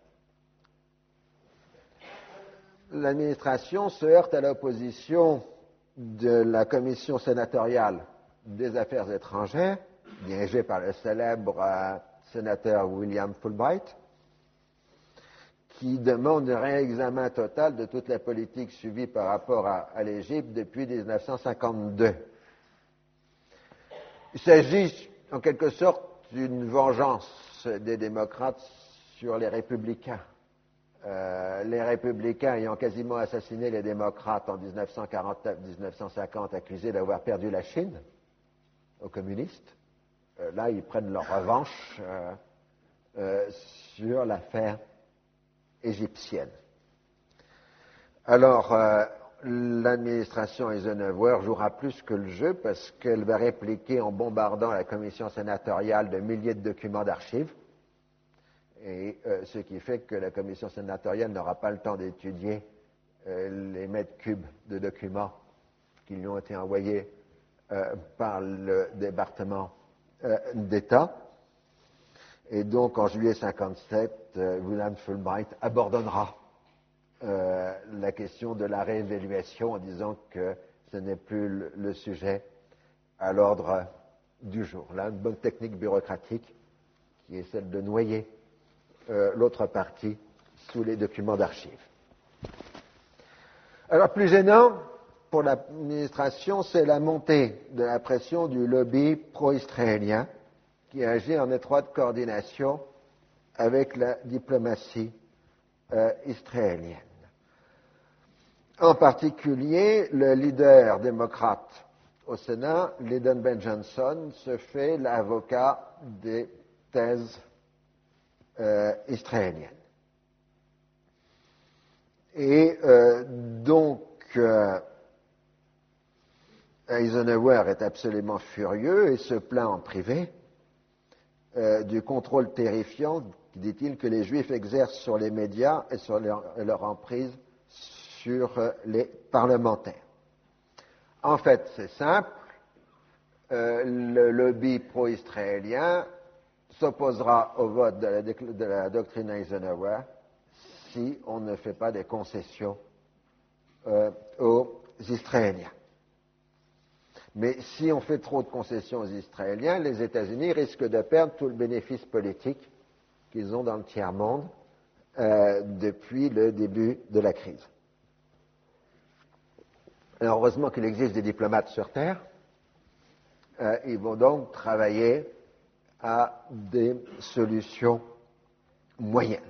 le, l'administration se heurte à l'opposition de la commission sénatoriale des affaires étrangères, dirigée par le célèbre euh, sénateur William Fulbright, qui demande un réexamen total de toute la politique suivie par rapport à, à l'Égypte depuis mille neuf cent cinquante-deux. Il s'agit en quelque sorte d'une vengeance des démocrates sur les républicains. Euh, les républicains ayant quasiment assassiné les démocrates en mille neuf cent quarante-neuf mille neuf cent cinquante, accusés d'avoir perdu la Chine aux communistes, euh, là ils prennent leur revanche euh, euh, sur l'affaire égyptienne. Alors, euh, l'administration Eisenhower jouera plus que le jeu parce qu'elle va répliquer en bombardant la commission sénatoriale de milliers de documents d'archives, et euh, ce qui fait que la commission sénatoriale n'aura pas le temps d'étudier euh, les mètres cubes de documents qui lui ont été envoyés euh, par le département euh, d'État. Et donc, en juillet cinquante-sept, euh, William Fulbright abandonnera euh, la question de la réévaluation en disant que ce n'est plus le, le sujet à l'ordre du jour. Là, une bonne technique bureaucratique qui est celle de noyer euh, l'autre partie sous les documents d'archives. Alors, plus gênant pour l'administration, c'est la montée de la pression du lobby pro-israélien qui agit en étroite coordination avec la diplomatie euh, israélienne. En particulier, le leader démocrate au Sénat, Lyndon B. Johnson, se fait l'avocat des thèses euh, israéliennes. Et euh, donc, euh, Eisenhower est absolument furieux et se plaint en privé Euh, du contrôle terrifiant, dit-il, que les Juifs exercent sur les médias et sur leur, leur emprise sur euh, les parlementaires. En fait, c'est simple, euh, le lobby pro-israélien s'opposera au vote de la, de la doctrine Eisenhower si on ne fait pas des concessions euh, aux Israéliens. Mais si on fait trop de concessions aux Israéliens, les États-Unis risquent de perdre tout le bénéfice politique qu'ils ont dans le tiers-monde euh, depuis le début de la crise. Alors, heureusement qu'il existe des diplomates sur Terre. Euh, ils vont donc travailler à des solutions moyenne.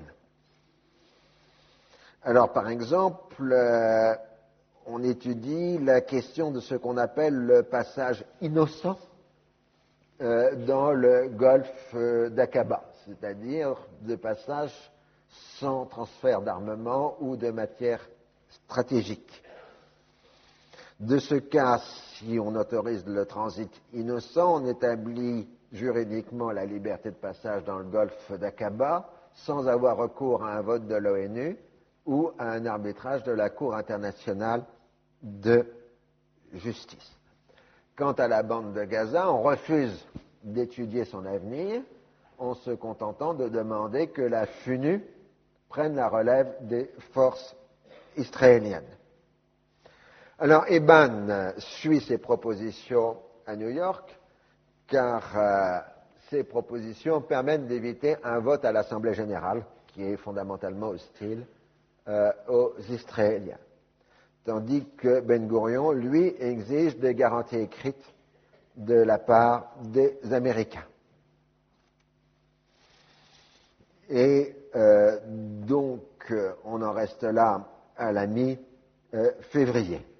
Alors, par exemple, euh, on étudie la question de ce qu'on appelle le passage innocent euh, dans le golfe euh, d'Aqaba, c'est-à-dire de passage sans transfert d'armement ou de matière stratégique. De ce cas, si on autorise le transit innocent, on établit juridiquement la liberté de passage dans le golfe d'Aqaba sans avoir recours à un vote de l'ONU ou à un arbitrage de la Cour internationale de justice. Quant à la bande de Gaza, on refuse d'étudier son avenir en se contentant de demander que la F U N U prenne la relève des forces israéliennes. Alors, Eban suit ses propositions à New York, car euh, ces propositions permettent d'éviter un vote à l'Assemblée générale, qui est fondamentalement hostile euh, aux Israéliens. Tandis que Ben Gourion, lui, exige des garanties écrites de la part des Américains. Et euh, donc, euh, on en reste là à la mi-février. Euh,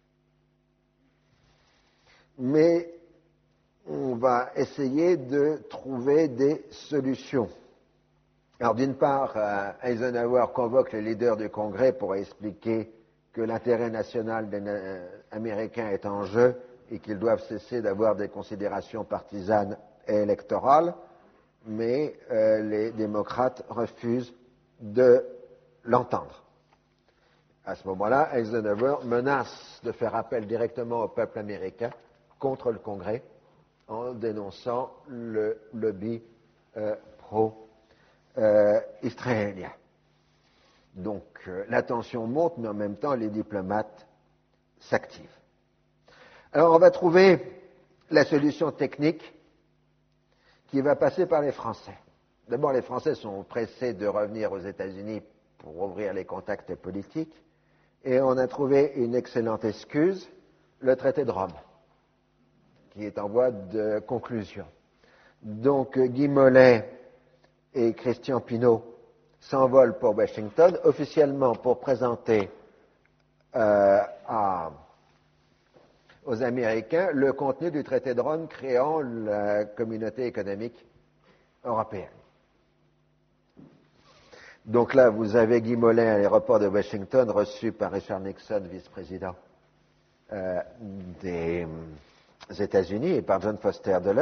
Mais on va essayer de trouver des solutions. Alors, d'une part, euh, Eisenhower convoque les leaders du Congrès pour expliquer que l'intérêt national des euh, Américains est en jeu et qu'ils doivent cesser d'avoir des considérations partisanes et électorales, mais euh, les démocrates refusent de l'entendre. À ce moment-là, Eisenhower menace de faire appel directement au peuple américain contre le Congrès en dénonçant le lobby euh, pro-israélien. Euh, Donc euh, la tension monte, mais en même temps les diplomates s'activent. Alors on va trouver la solution technique qui va passer par les Français. D'abord, les Français sont pressés de revenir aux États-Unis pour ouvrir les contacts politiques, et on a trouvé une excellente excuse, le traité de Rome, qui est en voie de conclusion. Donc Guy Mollet et Christian Pineau s'envolent pour Washington, officiellement pour présenter euh, à, aux Américains le contenu du traité de Rome créant la communauté économique européenne. Donc là, vous avez Guy Mollet à l'aéroport de Washington, reçu par Richard Nixon, vice-président euh, des États-Unis, et par John Foster Dulles.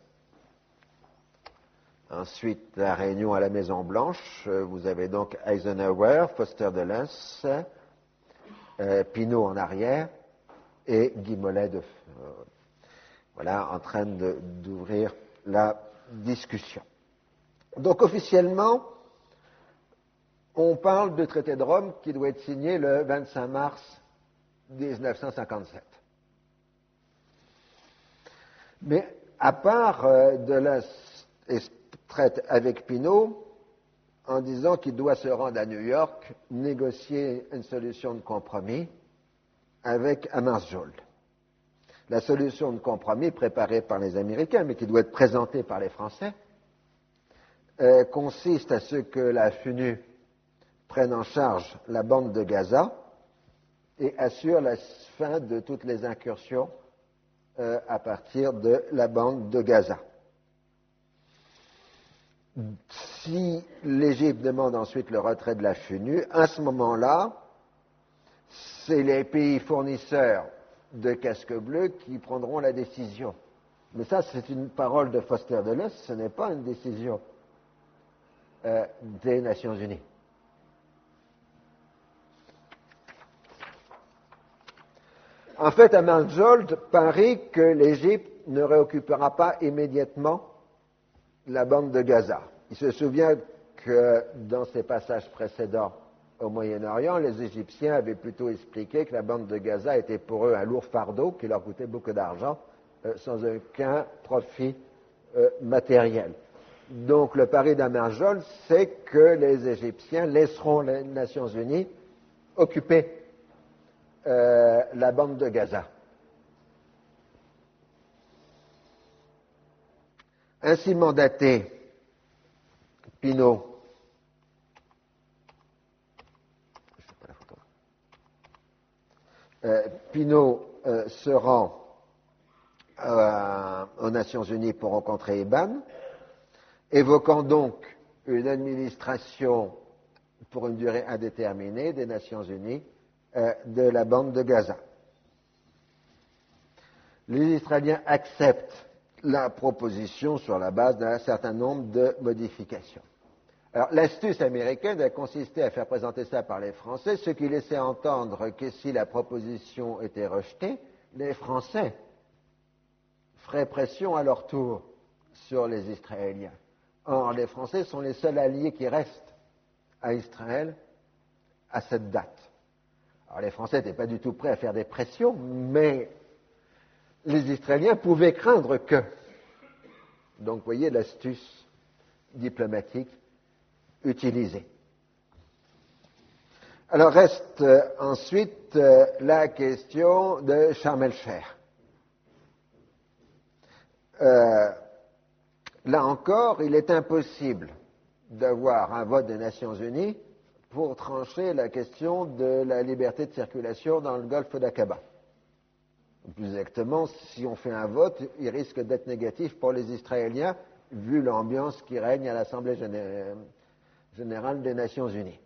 Ensuite, la réunion à la Maison-Blanche, vous avez donc Eisenhower, Foster Dulles, euh, Pinault en arrière, et Guy Mollet de, euh, voilà, en train de, d'ouvrir la discussion. Donc officiellement, on parle de traité de Rome qui doit être signé le vingt-cinq mars dix-neuf cent cinquante-sept. Mais à part euh, Dulles traite avec Pinault en disant qu'il doit se rendre à New York, négocier une solution de compromis avec Hammarskjöld. La solution de compromis préparée par les Américains, mais qui doit être présentée par les Français, euh, consiste à ce que la F U N U prenne en charge la bande de Gaza et assure la fin de toutes les incursions euh, à partir de la bande de Gaza. Si l'Égypte demande ensuite le retrait de la F U N U, à ce moment-là, c'est les pays fournisseurs de casques bleus qui prendront la décision. Mais ça, c'est une parole de Foster Dulles, ce n'est pas une décision euh, des Nations Unies. En fait, Hammarskjöld parie que l'Égypte ne réoccupera pas immédiatement la bande de Gaza. Il se souvient que dans ses passages précédents au Moyen-Orient, les Égyptiens avaient plutôt expliqué que la bande de Gaza était pour eux un lourd fardeau qui leur coûtait beaucoup d'argent euh, sans aucun profit euh, matériel. Donc le pari d'Hammarskjöld, c'est que les Égyptiens laisseront les Nations Unies occuper euh, la bande de Gaza. Ainsi mandaté, Pinault Pinault euh, se rend euh, aux Nations Unies pour rencontrer Eban, évoquant donc une administration pour une durée indéterminée des Nations Unies euh, de la bande de Gaza. Les Israéliens acceptent la proposition sur la base d'un certain nombre de modifications. Alors, l'astuce américaine a consisté à faire présenter ça par les Français, ce qui laissait entendre que si la proposition était rejetée, les Français feraient pression à leur tour sur les Israéliens. Or, les Français sont les seuls alliés qui restent à Israël à cette date. Alors, les Français n'étaient pas du tout prêts à faire des pressions, mais les Israéliens pouvaient craindre que. Donc, vous voyez l'astuce diplomatique utilisée. Alors, reste euh, ensuite euh, la question de Sharm el-Sheikh. Euh, là encore, il est impossible d'avoir un vote des Nations Unies pour trancher la question de la liberté de circulation dans le golfe d'Aqaba. Plus exactement, si on fait un vote, il risque d'être négatif pour les Israéliens, vu l'ambiance qui règne à l'Assemblée générale des Nations Unies.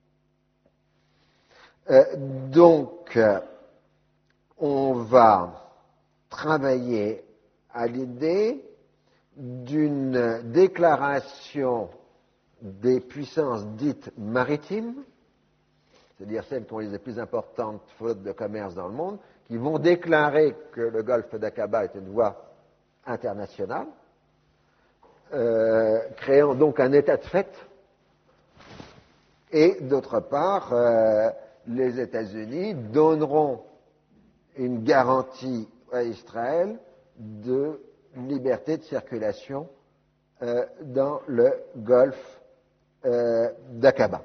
Euh, donc, euh, on va travailler à l'idée d'une déclaration des puissances dites maritimes, c'est-à-dire celles qui ont les plus importantes flottes de commerce dans le monde, qui vont déclarer que le golfe d'Aqaba est une voie internationale, euh, créant donc un état de fait, et d'autre part, euh, les États-Unis donneront une garantie à Israël de liberté de circulation euh, dans le golfe euh, d'Aqaba.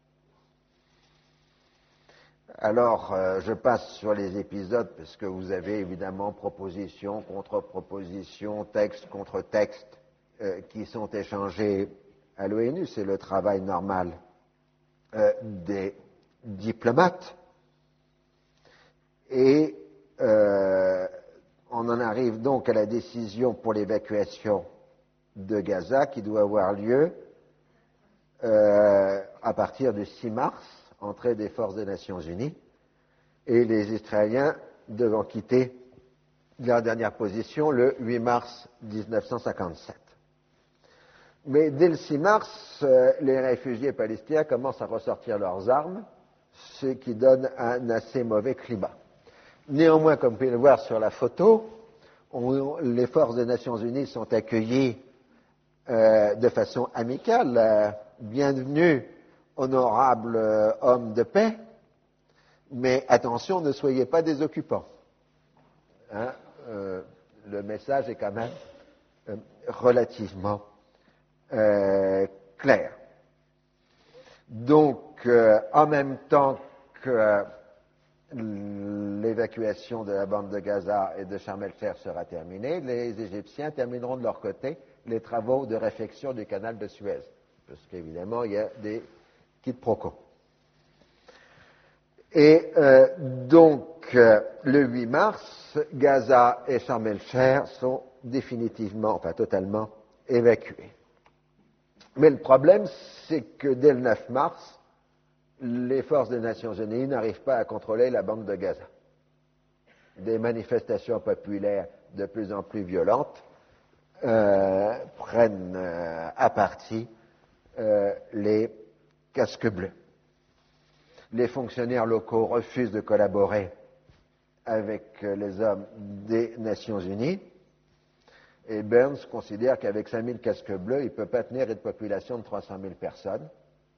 Alors, euh, je passe sur les épisodes parce que vous avez évidemment propositions, contre-propositions, texte contre texte euh, qui sont échangés à l'ONU. C'est le travail normal euh, des diplomates. Et euh, on en arrive donc à la décision pour l'évacuation de Gaza qui doit avoir lieu euh, à partir du six mars. Entrée des forces des Nations Unies, et les Israéliens devant quitter leur dernière position le huit mars mille neuf cent cinquante-sept. Mais dès le six mars, euh, les réfugiés palestiniens commencent à ressortir leurs armes, ce qui donne un assez mauvais climat. Néanmoins, comme vous pouvez le voir sur la photo, on, les forces des Nations Unies sont accueillies euh, de façon amicale. Euh, bienvenue honorable euh, homme de paix, mais attention, ne soyez pas des occupants. Hein, euh, le message est quand même euh, relativement euh, clair. Donc, euh, en même temps que euh, l'évacuation de la bande de Gaza et de Sharm el-Sheikh sera terminée, les Égyptiens termineront de leur côté les travaux de réfection du canal de Suez, parce qu'évidemment, il y a des quiproquos. Et euh, donc, euh, le huit mars, Gaza et Sharm el-Sheikh sont définitivement, enfin totalement, évacués. Mais le problème, c'est que dès le neuf mars, les forces des Nations Unies n'arrivent pas à contrôler la bande de Gaza. Des manifestations populaires de plus en plus violentes euh, prennent euh, à partie euh, les casques bleus. Les fonctionnaires locaux refusent de collaborer avec les hommes des Nations Unies. Et Burns considère qu'avec cinq mille casques bleus, il ne peut pas tenir une population de trois cent mille personnes.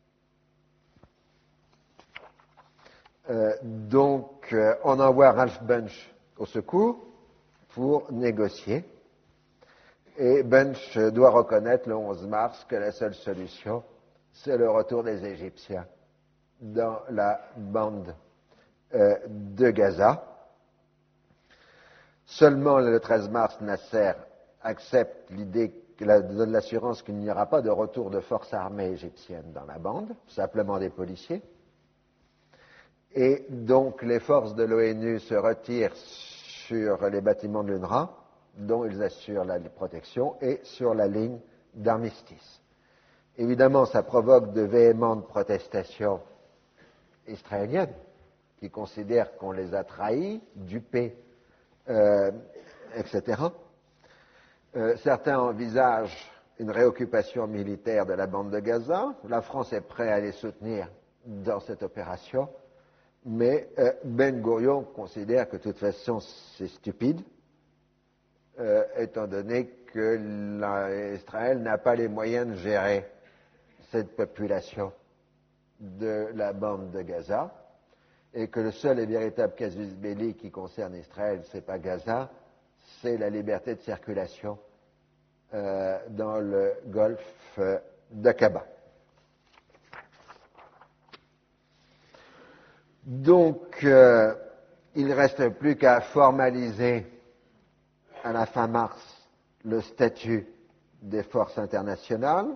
Euh, donc, euh, on envoie Ralph Bunche au secours pour négocier. Et Bunche doit reconnaître le onze mars que la seule solution, c'est le retour des Égyptiens dans la bande euh, de Gaza. Seulement le treize mars, Nasser accepte l'idée, donne l'assurance qu'il n'y aura pas de retour de forces armées égyptiennes dans la bande, simplement des policiers. Et donc les forces de l'ONU se retirent sur les bâtiments de l'UNRWA, dont ils assurent la protection, et sur la ligne d'armistice. Évidemment, ça provoque de véhémentes protestations israéliennes, qui considèrent qu'on les a trahis, dupés, euh, et cetera. Euh, certains envisagent une réoccupation militaire de la bande de Gaza. La France est prête à les soutenir dans cette opération, mais euh, Ben Gourion considère que de toute façon c'est stupide, euh, étant donné que Israël n'a pas les moyens de gérer cette population de la bande de Gaza, et que le seul et véritable casus belli qui concerne Israël, c'est pas Gaza, c'est la liberté de circulation euh, dans le golfe euh, d'Aqaba. Donc, euh, il ne reste plus qu'à formaliser à la fin mars le statut des forces internationales.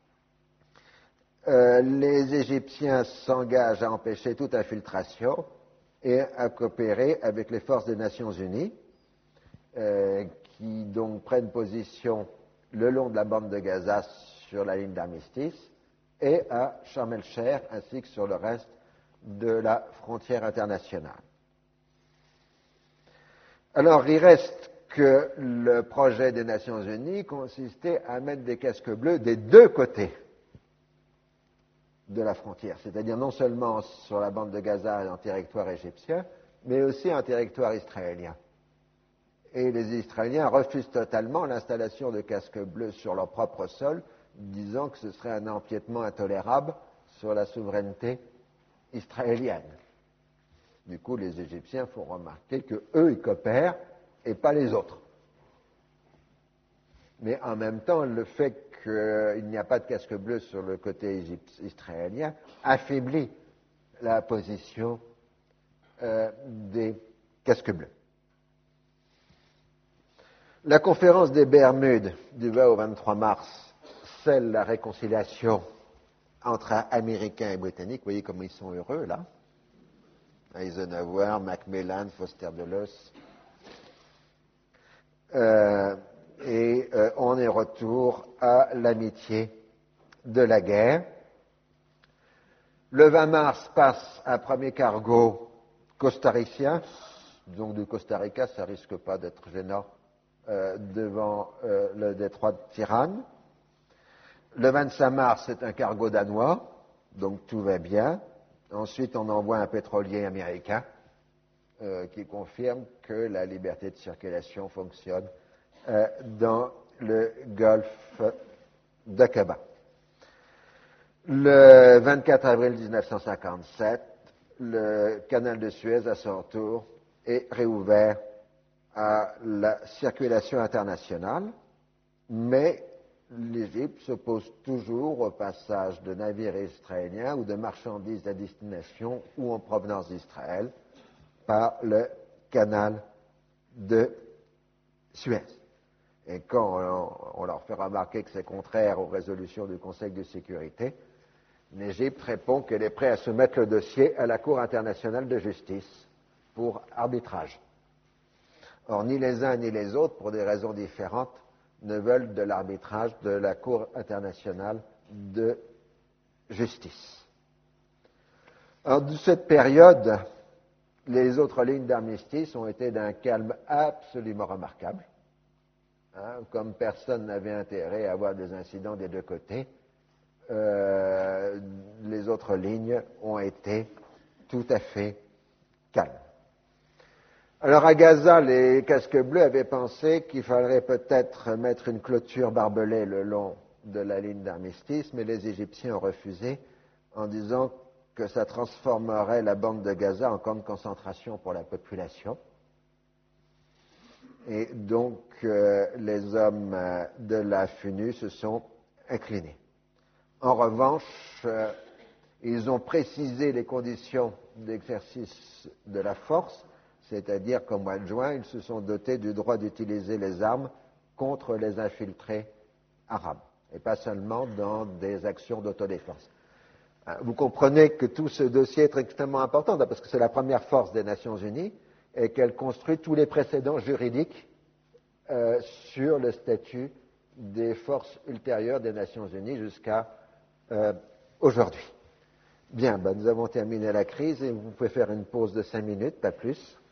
Euh, les Égyptiens s'engagent à empêcher toute infiltration et à coopérer avec les forces des Nations Unies, euh, qui donc prennent position le long de la bande de Gaza sur la ligne d'armistice et à Sharm el-Sheikh ainsi que sur le reste de la frontière internationale. Alors, il reste que le projet des Nations Unies consistait à mettre des casques bleus des deux côtés de la frontière, c'est-à-dire non seulement sur la bande de Gaza et en territoire égyptien, mais aussi en territoire israélien. Et les Israéliens refusent totalement l'installation de casques bleus sur leur propre sol, disant que ce serait un empiètement intolérable sur la souveraineté israélienne. Du coup, les Égyptiens font remarquer que eux, ils coopèrent et pas les autres. Mais en même temps, le fait qu'il n'y a pas de casque bleu sur le côté israélien affaiblit la position euh, des casques bleus. La conférence des Bermudes du vingt au vingt-trois mars scelle la réconciliation entre Américains et Britanniques. Vous voyez comme ils sont heureux, là. Eisenhower, Macmillan, Foster Dulles. Euh, et euh, on est retour à l'amitié de la guerre. Le vingt mars passe un premier cargo costaricien, donc du Costa Rica, ça risque pas d'être gênant euh, devant euh, le détroit de Tirane. Le vingt-cinq mars, c'est un cargo danois, donc tout va bien. Ensuite, on envoie un pétrolier américain euh, qui confirme que la liberté de circulation fonctionne euh, dans le golfe d'Aqaba. Le vingt-quatre avril mille neuf cent cinquante-sept, le canal de Suez, à son tour, est réouvert à la circulation internationale, mais l'Égypte s'oppose toujours au passage de navires israéliens ou de marchandises à destination ou en provenance d'Israël par le canal de Suez. Et quand on, on leur fait remarquer que c'est contraire aux résolutions du Conseil de sécurité, l'Égypte répond qu'elle est prête à soumettre le dossier à la Cour internationale de justice pour arbitrage. Or, ni les uns ni les autres, pour des raisons différentes, ne veulent de l'arbitrage de la Cour internationale de justice. Alors, de cette période, les autres lignes d'armistice ont été d'un calme absolument remarquable. Hein, comme personne n'avait intérêt à avoir des incidents des deux côtés, euh, les autres lignes ont été tout à fait calmes. Alors à Gaza, les casques bleus avaient pensé qu'il faudrait peut-être mettre une clôture barbelée le long de la ligne d'armistice, mais les Égyptiens ont refusé en disant que ça transformerait la bande de Gaza en camp de concentration pour la population. Et donc euh, les hommes euh, de la F U N U se sont inclinés. En revanche, euh, ils ont précisé les conditions d'exercice de la force, c'est-à-dire qu'au mois de juin, ils se sont dotés du droit d'utiliser les armes contre les infiltrés arabes, et pas seulement dans des actions d'autodéfense. Vous comprenez que tout ce dossier est extrêmement important, parce que c'est la première force des Nations Unies et qu'elle construit tous les précédents juridiques euh, sur le statut des forces ultérieures des Nations Unies jusqu'à euh, aujourd'hui. Bien, ben, nous avons terminé la crise et vous pouvez faire une pause de cinq minutes, pas plus.